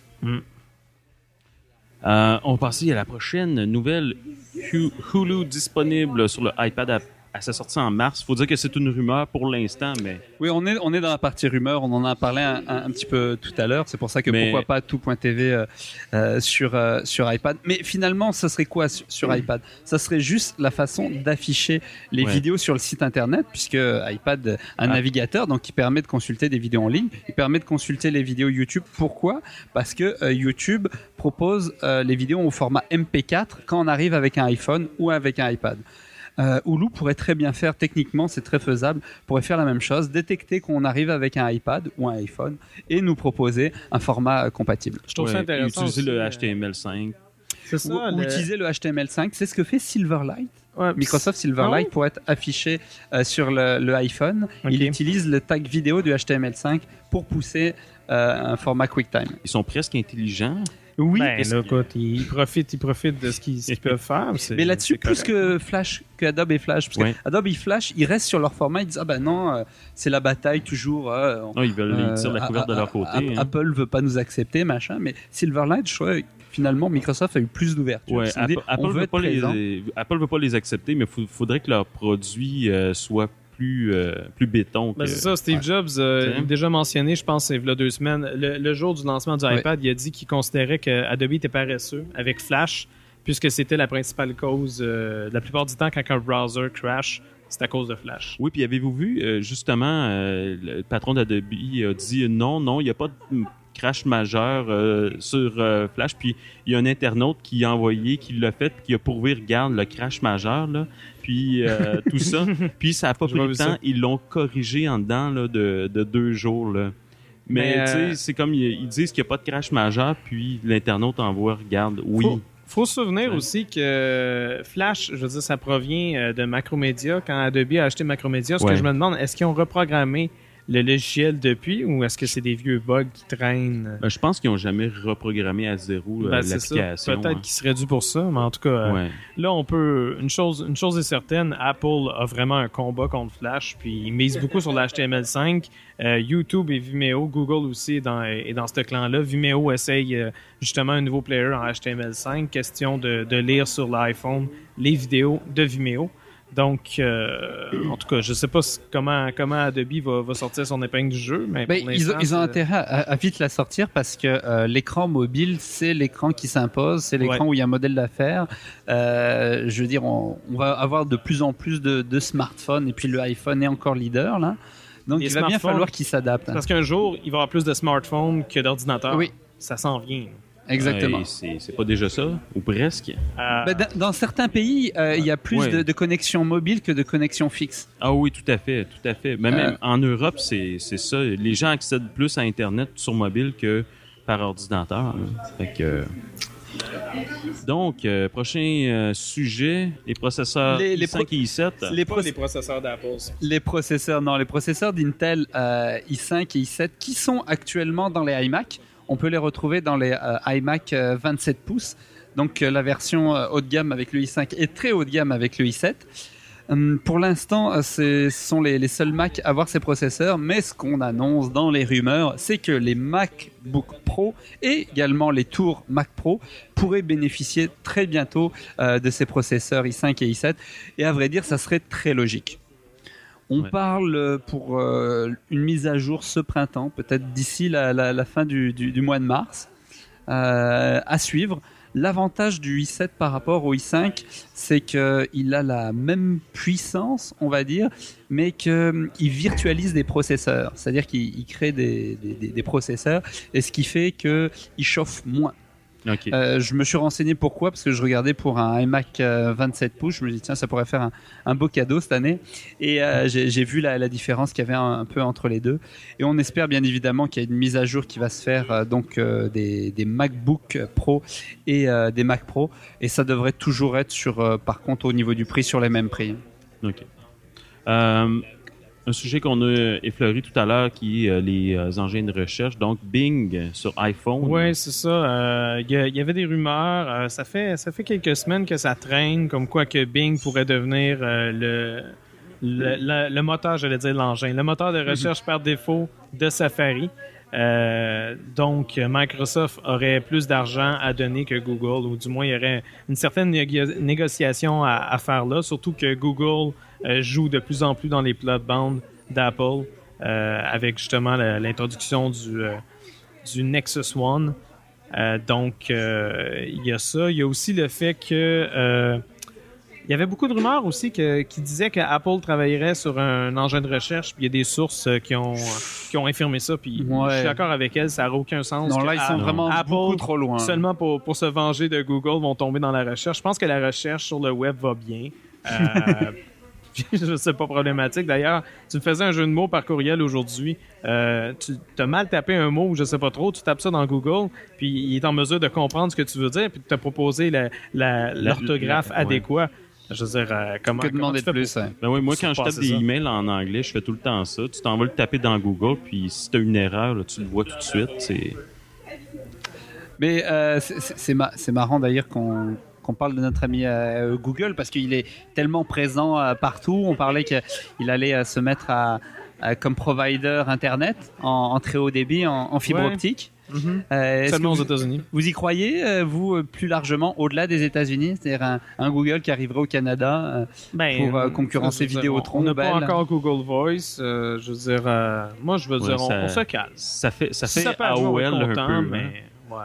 On passe à la prochaine nouvelle. Hulu disponible sur le iPad à sa sortie en mars. Il faut dire que c'est une rumeur pour l'instant, mais... Oui, on est dans la partie rumeur. On en a parlé un petit peu tout à l'heure. C'est pour ça que pourquoi pas tout.tv sur iPad. Mais finalement, ça serait quoi sur iPad? Ça serait juste la façon d'afficher les vidéos sur le site Internet, puisque iPad a un navigateur donc qui permet de consulter des vidéos en ligne. Il permet de consulter les vidéos YouTube. Pourquoi? Parce que YouTube propose les vidéos au format MP4 quand on arrive avec un iPhone ou avec un iPad. Hulu pourrait très bien faire, techniquement c'est très faisable, pourrait faire la même chose, détecter qu'on arrive avec un iPad ou un iPhone et nous proposer un format compatible. Je trouve ça intéressant. Utiliser le HTML5. C'est ça, ou utiliser le HTML5. C'est ce que fait Silverlight. Ouais, Microsoft Silverlight pour être affiché sur le iPhone. Okay. Il utilise le tag vidéo du HTML5 pour pousser un format QuickTime. Ils sont presque intelligents. Oui, écoute, ils profitent de ce qu'ils peuvent faire. Mais là-dessus, plus que Flash, que Adobe et Flash, parce que Adobe et Flash, ils restent sur leur format, ils disent non, c'est la bataille toujours. Ils veulent tirer la couverture de leur côté. Apple veut pas nous accepter, machin. Mais Silverlight, je crois, finalement, Microsoft a eu plus d'ouverture. Ouais, Apple veut pas les accepter, mais faudrait que leur produit soit plus béton. C'est ça, Steve Jobs a déjà mentionné, je pense, il y a 2 semaines, le jour du lancement du iPad, il a dit qu'il considérait que Adobe était paresseux avec Flash, puisque c'était la principale cause, la plupart du temps, quand un browser crash, c'est à cause de Flash. Oui, puis avez-vous vu, justement, le patron d'Adobe a dit non, il n'y a pas de crash majeur sur Flash, puis il y a un internaute qui l'a fait, qui a prouvé, regarde, le crash majeur, là, puis tout ça, puis ça n'a pas pris de temps, ils l'ont corrigé en dedans là, de 2 jours, là. Mais tu sais, c'est comme, ils disent qu'il n'y a pas de crash majeur, puis l'internaute envoie, regarde, oui. Faut se souvenir aussi que Flash, je veux dire, ça provient de Macromedia. Quand Adobe a acheté Macromedia, ce que je me demande, est-ce qu'ils ont reprogrammé le logiciel depuis, ou est-ce que c'est des vieux bugs qui traînent? Je pense qu'ils n'ont jamais reprogrammé à zéro l'application. Peut-être qu'ils seraient dû pour ça, mais en tout cas, là, on peut... Une chose est certaine, Apple a vraiment un combat contre Flash, puis ils misent beaucoup sur l'HTML5. YouTube et Vimeo, Google aussi est dans ce clan-là. Vimeo essaye justement un nouveau player en HTML5, question de lire sur l'iPhone les vidéos de Vimeo. Donc, en tout cas, je sais pas comment Adobe va sortir son épingle du jeu, mais ils ont intérêt à vite la sortir parce que l'écran mobile, c'est l'écran qui s'impose, c'est l'écran où il y a un modèle d'affaires. Je veux dire, on va avoir de plus en plus de smartphones, et puis le iPhone est encore leader là. Donc, il va bien falloir qu'ils s'adaptent. Parce qu'un jour, il va y avoir plus de smartphones que d'ordinateurs. Oui. Ça s'en vient. Exactement. C'est pas déjà ça, ou presque. Dans certains pays, il y a plus de connexions mobiles que de connexions fixes. Ah oui, tout à fait. Mais même en Europe, c'est ça. Les gens accèdent plus à Internet sur mobile que par ordinateur. Fait que... Donc, prochain sujet, les processeurs i5 et i7. Les processeurs d'Apple. Les processeurs d'Intel i5 et i7 qui sont actuellement dans les iMac. On peut les retrouver dans les iMac 27 pouces. Donc la version haut de gamme avec le i5 est très haut de gamme avec le i7. Pour l'instant, ce sont les seuls Mac à avoir ces processeurs, mais ce qu'on annonce dans les rumeurs, c'est que les MacBook Pro et également les Tour Mac Pro pourraient bénéficier très bientôt de ces processeurs i5 et i7. Et à vrai dire, ça serait très logique. On parle pour une mise à jour ce printemps, peut-être d'ici la fin du mois de mars, à suivre. L'avantage du i7 par rapport au i5, c'est qu'il a la même puissance, on va dire, mais qu'il virtualise des processeurs. C'est-à-dire qu'il crée des processeurs, et ce qui fait qu'il chauffe moins. Okay. Je me suis renseigné pourquoi, parce que je regardais pour un iMac 27 pouces, je me dis tiens, ça pourrait faire un beau cadeau cette année, et j'ai vu la différence qu'il y avait un peu entre les deux, et on espère bien évidemment qu'il y a une mise à jour qui va se faire des MacBook Pro et des Mac Pro, et ça devrait toujours être par contre au niveau du prix sur les mêmes prix. Ok. Un sujet qu'on a effleuré tout à l'heure qui est les engins de recherche, donc Bing sur iPhone. Oui, c'est ça. Il y avait des rumeurs. Ça fait quelques semaines que ça traîne, comme quoi que Bing pourrait devenir le moteur, j'allais dire l'engin, le moteur de recherche par défaut de Safari. Donc, Microsoft aurait plus d'argent à donner que Google, ou du moins il y aurait une certaine négociation à faire là, surtout que Google joue de plus en plus dans les plates-bandes d'Apple avec justement l'introduction du Nexus One. Donc, il y a ça. Il y a aussi le fait que il y avait beaucoup de rumeurs aussi qui disaient qu'Apple travaillerait sur un engin de recherche, puis il y a des sources qui ont infirmé ça, puis je suis d'accord avec elles, ça n'a aucun sens. Non, là, ils sont vraiment beaucoup trop loin. Seulement pour se venger de Google, vont tomber dans la recherche. Je pense que la recherche sur le web va bien. Je sais pas problématique. D'ailleurs, tu me faisais un jeu de mots par courriel aujourd'hui. Tu as mal tapé un mot, je sais pas trop. Tu tapes ça dans Google, puis il est en mesure de comprendre ce que tu veux dire, puis de te proposer l'orthographe adéquat. Je veux dire, comment demander de plus? Ben oui, moi, quand je tape des emails en anglais, je fais tout le temps ça. Tu t'en vas le taper dans Google, puis si tu as une erreur, là, tu le vois tout de suite. Mais c'est marrant d'ailleurs qu'on parle de notre ami Google parce qu'il est tellement présent partout. On parlait qu'il allait se mettre comme provider Internet en très haut débit, en fibre optique. Seulement aux États-Unis. Vous y croyez, vous, plus largement, au-delà des États-Unis, c'est-à-dire un Google qui arriverait au Canada pour concurrencer Vidéotron? On n'a pas encore Google Voice. Je veux dire, moi, je veux dire, on se calme. Ça fait AOL un peu. Mais, ouais.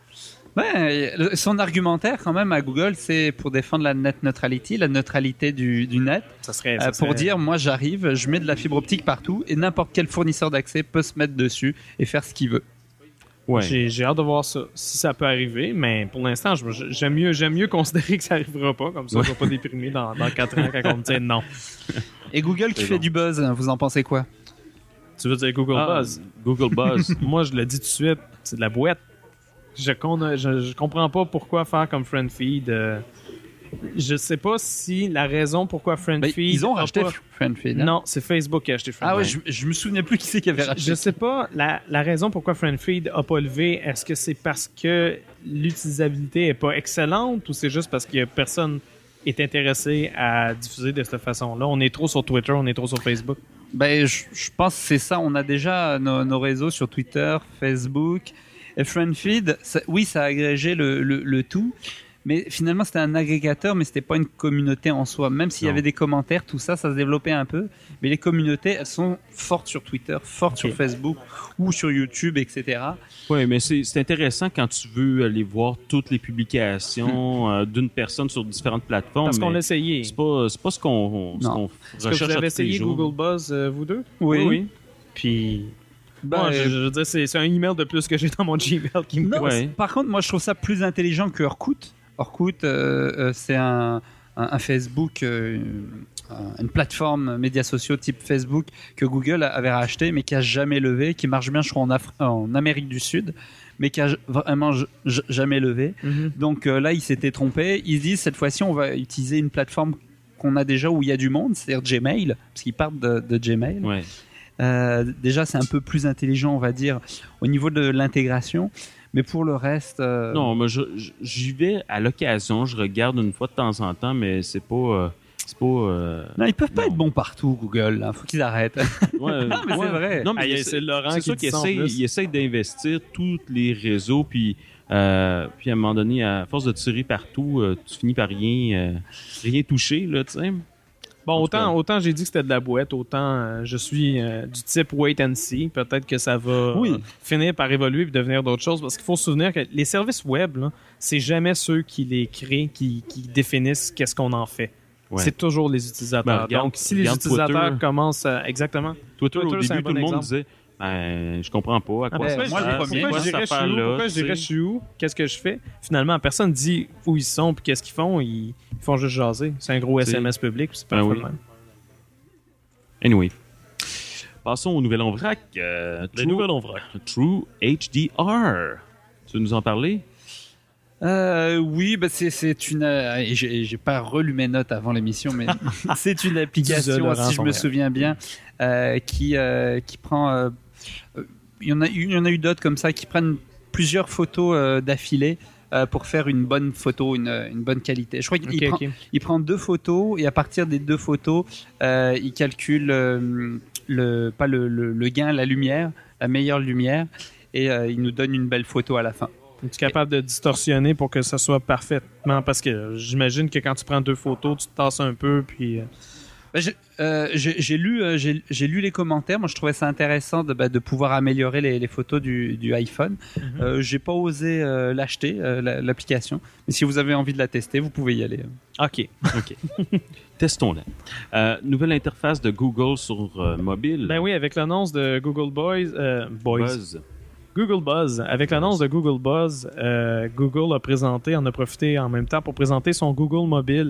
Ouais, son argumentaire quand même à Google, c'est pour défendre la net neutrality, la neutralité du net. Ça serait dire, moi j'arrive, je mets de la fibre optique partout et n'importe quel fournisseur d'accès peut se mettre dessus et faire ce qu'il veut. Ouais. J'ai hâte de voir ça, si ça peut arriver, mais pour l'instant, j'aime mieux considérer que ça arrivera pas, comme ça je vais pas déprimer dans 4 ans quand on me dit non. Et Google qui fait du buzz, vous en pensez quoi? Tu veux dire Google Buzz? Google Buzz. Moi, je le dis tout de suite, c'est de la boîte. Je comprends pas pourquoi faire comme FriendFeed. Je sais pas si la raison pourquoi FriendFeed... Ils ont racheté FriendFeed. Non, c'est Facebook qui a acheté FriendFeed. Ah ouais, je me souvenais plus qui c'est qui avait racheté. Je sais pas la raison pourquoi FriendFeed a pas levé. Est-ce que c'est parce que l'utilisabilité est pas excellente ou c'est juste parce que personne est intéressé à diffuser de cette façon-là? On est trop sur Twitter, on est trop sur Facebook. Je pense que c'est ça. On a déjà nos réseaux sur Twitter, Facebook... Et FriendFeed, ça a agrégé le tout, mais finalement c'était un agrégateur, mais c'était pas une communauté en soi. Même s'il y avait des commentaires, tout ça, ça se développait un peu. Mais les communautés, elles sont fortes sur Twitter, fortes sur Facebook ou sur YouTube, etc. Oui, mais c'est intéressant quand tu veux aller voir toutes les publications d'une personne sur différentes plateformes. Parce qu'on l'a essayé. C'est pas ce qu'on recherche. Est-ce que vous avez essayé Google Buzz, vous deux? Oui. Puis... Bon, je veux dire, c'est un email de plus que j'ai dans mon Gmail qui me... Non, par contre, moi, je trouve ça plus intelligent que Orkut. Orkut, c'est un Facebook, une plateforme médias sociaux type Facebook que Google avait racheté, mais qui a jamais levé, qui marche bien, je crois, en Amérique du Sud, mais qui a vraiment jamais levé. Donc là, ils s'étaient trompés. Ils disent, cette fois-ci, on va utiliser une plateforme qu'on a déjà où il y a du monde, c'est-à-dire Gmail, parce qu'ils partent de Gmail. Ouais. Déjà c'est un peu plus intelligent, on va dire, au niveau de l'intégration, mais pour le reste non, mais j'y vais à l'occasion, je regarde une fois de temps en temps, mais c'est pas non, ils peuvent pas être bons partout, Google, là. Faut qu'ils arrêtent. Ouais, non, mais c'est vrai. Non, mais c'est Laurent c'est sûr qu'il essaie d'investir tous les réseaux, puis à un moment donné, à force de tirer partout, tu finis par rien toucher, là, tu sais. Bon, autant j'ai dit que c'était de la boîte, autant je suis du type wait and see. Peut-être que ça va finir par évoluer et devenir d'autres choses. Parce qu'il faut se souvenir que les services web, là, c'est jamais ceux qui les créent qui définissent qu'est-ce qu'on en fait. Ouais. C'est toujours les utilisateurs. Donc, si les utilisateurs Twitter, commencent à... Exactement. Twitter au début, tout le monde disait je comprends pas. À quoi ça moi, le premier. Pourquoi je dirais je suis où? Qu'est-ce que je fais? Finalement, personne dit où ils sont puis qu'est-ce qu'ils font. Ils font juste jaser. C'est un gros SMS public. C'est pas un problème. Anyway. Passons aux nouvelles en vrac. Les nouvelles en vrac. True HDR. Tu veux nous en parler? Oui, c'est une. J'ai pas relu mes notes avant l'émission, mais c'est une application, si je me souviens bien, qui prend. Il y en a eu d'autres comme ça qui prennent plusieurs photos d'affilée pour faire une bonne photo, une bonne qualité. Je crois qu'il prend 2 photos et à partir des 2 photos, il calcule pas le gain, la lumière, la meilleure lumière, et il nous donne une belle photo à la fin. Es-tu capable de distorsionner pour que ça soit parfaitement? Parce que j'imagine que quand tu prends 2 photos, tu te tasses un peu, puis... J'ai lu les commentaires. Moi, je trouvais ça intéressant de pouvoir améliorer les photos du iPhone. J'ai pas osé l'acheter, l'application. Mais si vous avez envie de la tester, vous pouvez y aller. OK. Testons-la. Nouvelle interface de Google sur mobile. Ben oui, avec l'annonce de Google Buzz. Google Buzz. Avec l'annonce de Google Buzz, Google en a profité en même temps pour présenter son Google Mobile.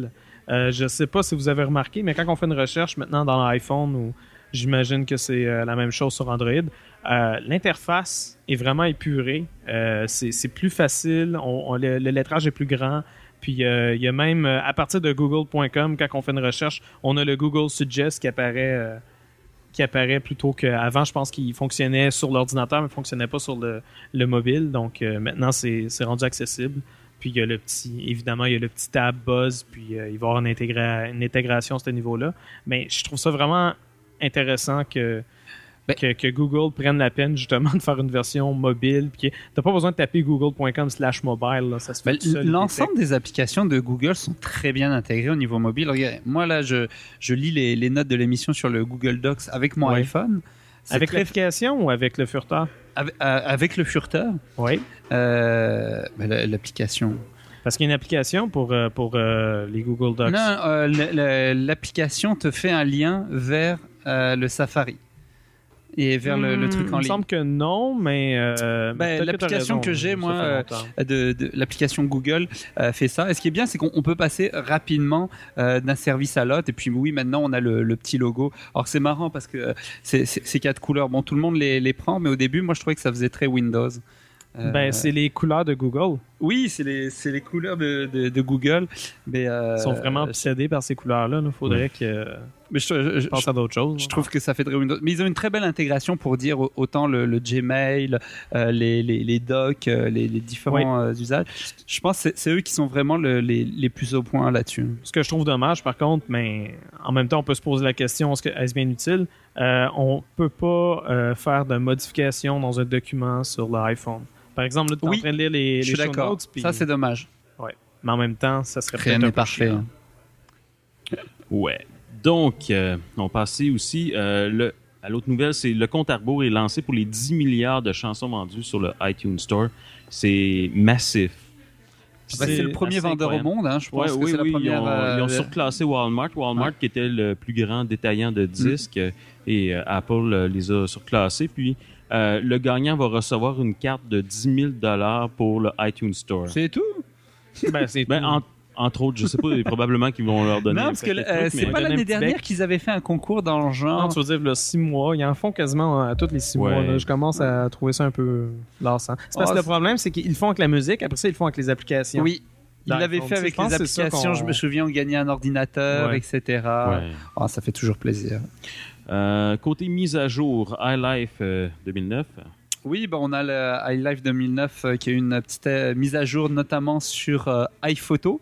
Je sais pas si vous avez remarqué, mais quand on fait une recherche maintenant dans l'iPhone, ou j'imagine que c'est la même chose sur Android, l'interface est vraiment épurée. C'est plus facile, le lettrage est plus grand. Puis il y a même, à partir de google.com, quand on fait une recherche, on a le Google Suggest qui apparaît plutôt qu'avant. Je pense qu'il fonctionnait sur l'ordinateur, mais ne fonctionnait pas sur le mobile. Donc maintenant, c'est rendu accessible. Puis il y a évidemment, il y a le petit tab Buzz, puis il va y avoir une intégration à ce niveau-là. Mais je trouve ça vraiment intéressant que Google prenne la peine justement de faire une version mobile. Puis t'as pas besoin de taper google.com/mobile. Là, ça se fait tout seul. L'ensemble des applications de Google sont très bien intégrées au niveau mobile. Regardez, moi là, je lis les notes de l'émission sur le Google Docs avec mon iPhone. Avec l'application ou avec le furteur? Avec le furteur. Oui. L'application. Parce qu'il y a une application pour les Google Docs. Non, l'application te fait un lien vers le Safari. Et vers le truc en ligne. Il me semble que non, mais l'application que j'ai, moi, de l'application Google fait ça. Et ce qui est bien, c'est qu'on peut passer rapidement d'un service à l'autre. Et puis oui, maintenant, on a le petit logo. Alors c'est marrant parce que ces 4 couleurs, bon, tout le monde les prend, mais au début, moi, je trouvais que ça faisait très Windows. C'est les couleurs de Google. Oui, c'est les couleurs de Google. Mais, ils sont vraiment obsédés par ces couleurs-là. Il faudrait que... Mais je pense à d'autres choses. Je trouve que ça fait très Windows. Mais ils ont une très belle intégration pour dire autant le Gmail, les docs, les différents usages. Je pense que c'est eux qui sont vraiment les plus au point là-dessus. Ce que je trouve dommage, par contre, mais en même temps, on peut se poser la question, est-ce bien utile? On peut pas faire de modifications dans un document sur l'iPhone. Par exemple, là, tu es en train de lire les show notes. Ça, c'est dommage. Ouais. Mais en même temps, ça serait peut-être un peu parfait. Ouais. Donc, on passait aussi à l'autre nouvelle, c'est le compte à rebours est lancé pour les 10 milliards de chansons vendues sur le iTunes Store. C'est massif. C'est le premier vendeur au monde, hein, je pense que c'est la première... Ils ont surclassé Walmart. Walmart qui était le plus grand détaillant de disques et Apple les a surclassés. Puis le gagnant va recevoir une carte de 10 000 $ pour le iTunes Store. C'est tout? C'est tout. Entre autres, je sais pas, probablement qu'ils vont leur donner. Non, parce que c'est pas l'année dernière qu'ils avaient fait un concours dans le genre. Non, tu veux dire, là, 6 mois. Ils en font quasiment à tous les 6 mois. Là. Je commence à trouver ça un peu lassant. C'est parce que le problème, c'est qu'ils le font avec la musique, après ça, ils le font avec les applications. Oui. Ils l'avaient fait avec les applications. Je me souviens, on gagnait un ordinateur, etc. Ouais. Oh, ça fait toujours plaisir. Côté mise à jour, iLife 2009. Oui, on a le iLife 2009 qui a une petite mise à jour, notamment sur iPhoto,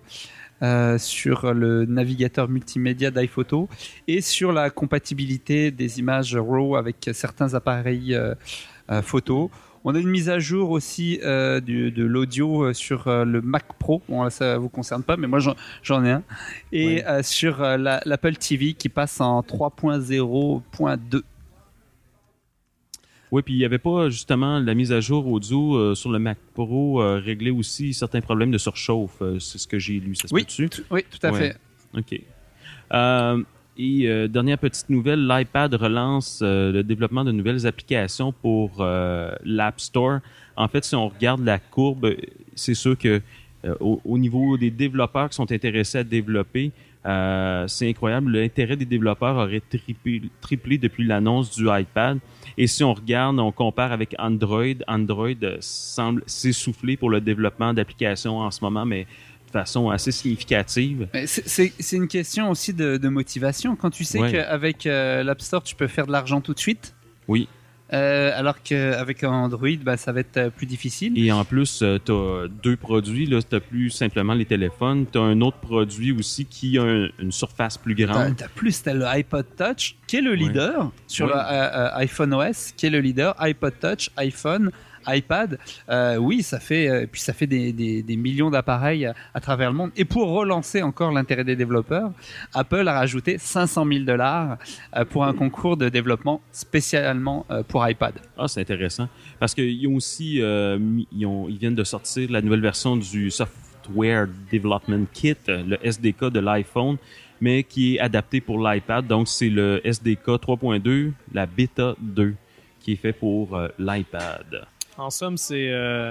sur le navigateur multimédia d'iPhoto et sur la compatibilité des images RAW avec certains appareils photo. On a une mise à jour aussi de l'audio sur le Mac Pro. Bon, là, ça vous concerne pas, mais moi j'en ai un. Et sur l'Apple TV qui passe en 3.0.2. Oui, puis il n'y avait pas justement la mise à jour audio sur le Mac Pro réglait aussi certains problèmes de surchauffe. C'est ce que j'ai lu. Ça se peut-tu? Oui, tout à fait. OK. Et dernière petite nouvelle, l'iPad relance le développement de nouvelles applications pour l'App Store. En fait, si on regarde la courbe, c'est sûr que au niveau des développeurs qui sont intéressés à développer, c'est incroyable. L'intérêt des développeurs aurait triplé depuis l'annonce du iPad. Et si on regarde, on compare avec Android. Android semble s'essouffler pour le développement d'applications en ce moment, mais de façon assez significative. C'est une question aussi de motivation. Quand tu sais qu'avec l'App Store, tu peux faire de l'argent tout de suite. Oui. Alors qu'avec Android, ça va être plus difficile. Et en plus, tu as 2 produits. Tu n'as plus simplement les téléphones. Tu as un autre produit aussi qui a une surface plus grande. T'as le iPod Touch qui est le leader sur l'iPhone OS, qui est le leader. iPod Touch, iPhone, iPad. Ça fait des millions d'appareils à travers le monde. Et pour relancer encore l'intérêt des développeurs, Apple a rajouté 500 000 $ pour un concours de développement spécialement pour iPad. Ah, c'est intéressant. Parce qu'ils ont aussi, ils viennent de sortir la nouvelle version du Software Development Kit, le SDK de l'iPhone, mais qui est adapté pour l'iPad. Donc, c'est le SDK 3.2, la Beta 2, qui est fait pour l'iPad. En somme, c'est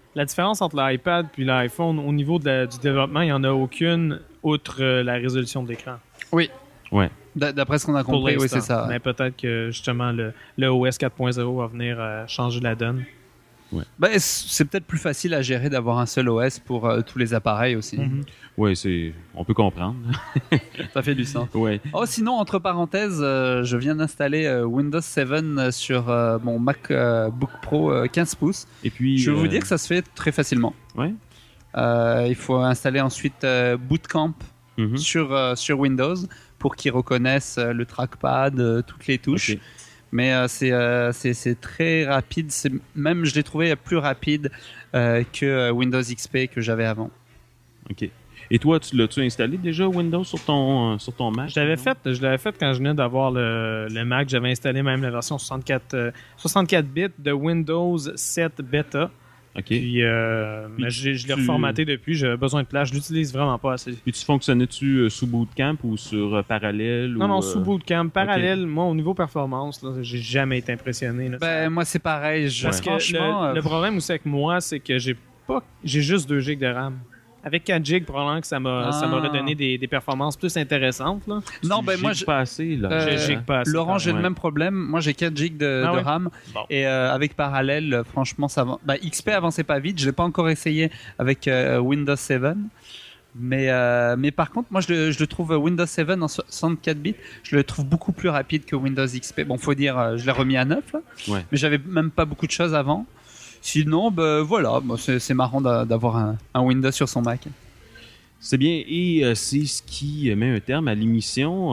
La différence entre l'iPad et l'iPhone, au niveau du développement, il n'y en a aucune outre la résolution de l'écran. Oui. Ouais. D'après ce qu'on a compris, oui, c'est ça. Mais peut-être que justement le OS 4.0 va venir changer la donne. Ouais. Ben, c'est peut-être plus facile à gérer d'avoir un seul OS pour tous les appareils aussi. Mm-hmm. Oui, on peut comprendre. Ça fait du sens. Ouais. Oh, sinon, entre parenthèses, je viens d'installer Windows 7 sur mon MacBook Pro 15 pouces. Et puis, je vais vous dire que ça se fait très facilement. Ouais. Il faut installer ensuite Boot Camp sur Windows pour qu'il reconnaisse le trackpad, toutes les touches. Okay. Mais c'est très rapide. Même, je l'ai trouvé plus rapide que Windows XP que j'avais avant. OK. Et toi, l'as-tu installé déjà Windows sur ton Mac? Je l'avais fait quand je venais d'avoir le Mac. J'avais installé même la version 64 bits de Windows 7 Beta. OK. Puis, mais je l'ai reformaté depuis. J'avais besoin de place. Je l'utilise vraiment pas assez. Puis tu fonctionnais-tu sous Bootcamp ou sur Parallèle? Non, sous Bootcamp. Parallèle, moi, au niveau performance, là, j'ai jamais été impressionné. Là, moi, c'est pareil. Parce que le problème aussi avec moi, c'est que j'ai juste 2 GB de RAM. Avec 4 GB, probablement que ça m'aurait donné des performances plus intéressantes. Là. Non, moi, j'ai pas assez. Là. J'ai pas assez. Laurent, j'ai le même problème. Moi, j'ai 4 GB de RAM. Bon. Et avec Parallèle, franchement, ça va. XP avançait pas vite. Je l'ai pas encore essayé avec Windows 7. Mais par contre, moi, je le trouve Windows 7 en 64 bits. Je le trouve beaucoup plus rapide que Windows XP. Bon, faut dire, je l'ai remis à 9. Là, mais j'avais même pas beaucoup de choses avant. Sinon, voilà, c'est marrant d'avoir un Windows sur son Mac. C'est bien, et c'est ce qui met un terme à l'émission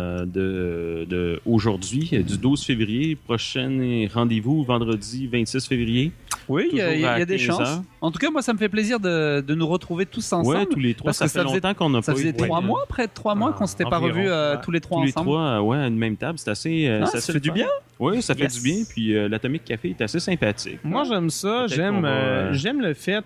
de aujourd'hui, du 12 février. Prochain rendez-vous, vendredi 26 février. Oui, il y a des chances. En tout cas, moi, ça me fait plaisir de nous retrouver tous ensemble. Oui, tous les trois. Ça fait longtemps qu'on n'a pas eu. Ça faisait 3 mois, près de 3 mois qu'on ne s'était pas revus tous les trois ensemble. Tous les trois, à une même table. C'est assez... ça fait du bien. Oui, ça fait du bien. Puis l'Atomic Café est assez sympathique. Moi, j'aime ça. J'aime le fait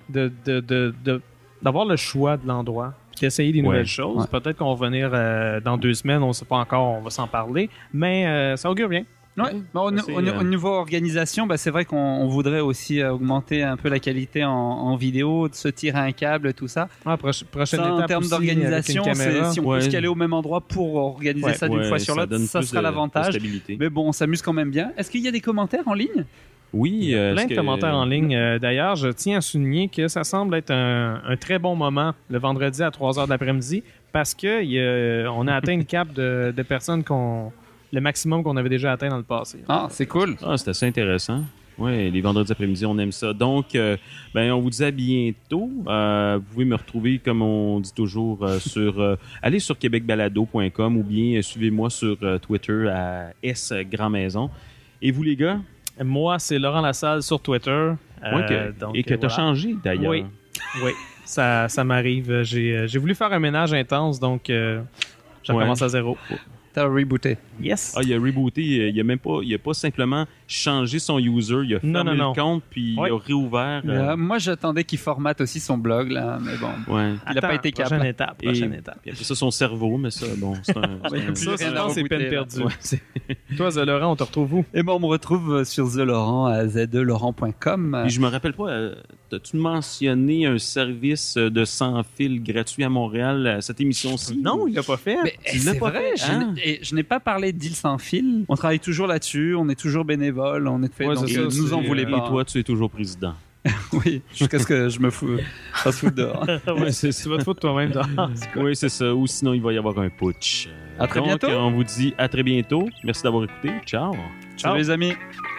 d'avoir le choix de l'endroit, puis d'essayer des nouvelles choses. Peut-être qu'on va venir dans 2 semaines, on ne sait pas encore, on va s'en parler, mais ça augure bien. Ouais. Au niveau organisation, c'est vrai qu'on voudrait aussi augmenter un peu la qualité en vidéo, de se tirer un câble, tout ça. Prochaine étape en termes d'organisation, si on peut se caler au même endroit pour organiser ça d'une fois sur l'autre, ça sera l'avantage. Mais bon, on s'amuse quand même bien. Est-ce qu'il y a des commentaires en ligne? Oui, plein de commentaires en ligne. D'ailleurs, je tiens à souligner que ça semble être un très bon moment le vendredi à 3h de l'après-midi parce que on a atteint le cap de personnes le maximum qu'on avait déjà atteint dans le passé. Ah, c'est cool. Ah, c'est assez intéressant. Oui, les vendredis après-midi, on aime ça. Donc, on vous dit à bientôt. Vous pouvez me retrouver, comme on dit toujours, allez sur québecbalado.com ou bien suivez-moi sur Twitter à sgrandmaison. Et vous, les gars? Moi, c'est Laurent Lassalle sur Twitter. Et que tu as changé, d'ailleurs. Oui, ça m'arrive. J'ai voulu faire un ménage intense, donc je recommence à zéro. T'as rebooté. Yes. Ah, il a rebooté. Il a pas simplement changé son user. Il a fermé le compte, puis il a réouvert. Moi, j'attendais qu'il formate aussi son blog, là, mais bon. Ouais. Il n'a pas été capable. Prochaine étape. Puis après ça, son cerveau, mais ça, bon, c'est c'est peine perdue. Toi, The Laurent, on te retrouve où? Et moi, on me retrouve sur The Laurent à zelaurent.com. Et je me rappelle pas, t'as-tu mentionné un service de sans fil gratuit à Montréal à cette émission-ci? Non, il l'a pas fait. Mais c'est pas vrai. Je n'ai pas parlé d'île sans fil. On travaille toujours là-dessus. On est toujours bénévole. On est fait. Donc, nous en voulez pas. Et toi, tu es toujours président. Oui, jusqu'à ce que je me fous dehors. C'est votre faute toi-même dehors. Oui, c'est ça. Ou sinon, il va y avoir un putsch. À très bientôt. On vous dit à très bientôt. Merci d'avoir écouté. Ciao. Ciao les amis.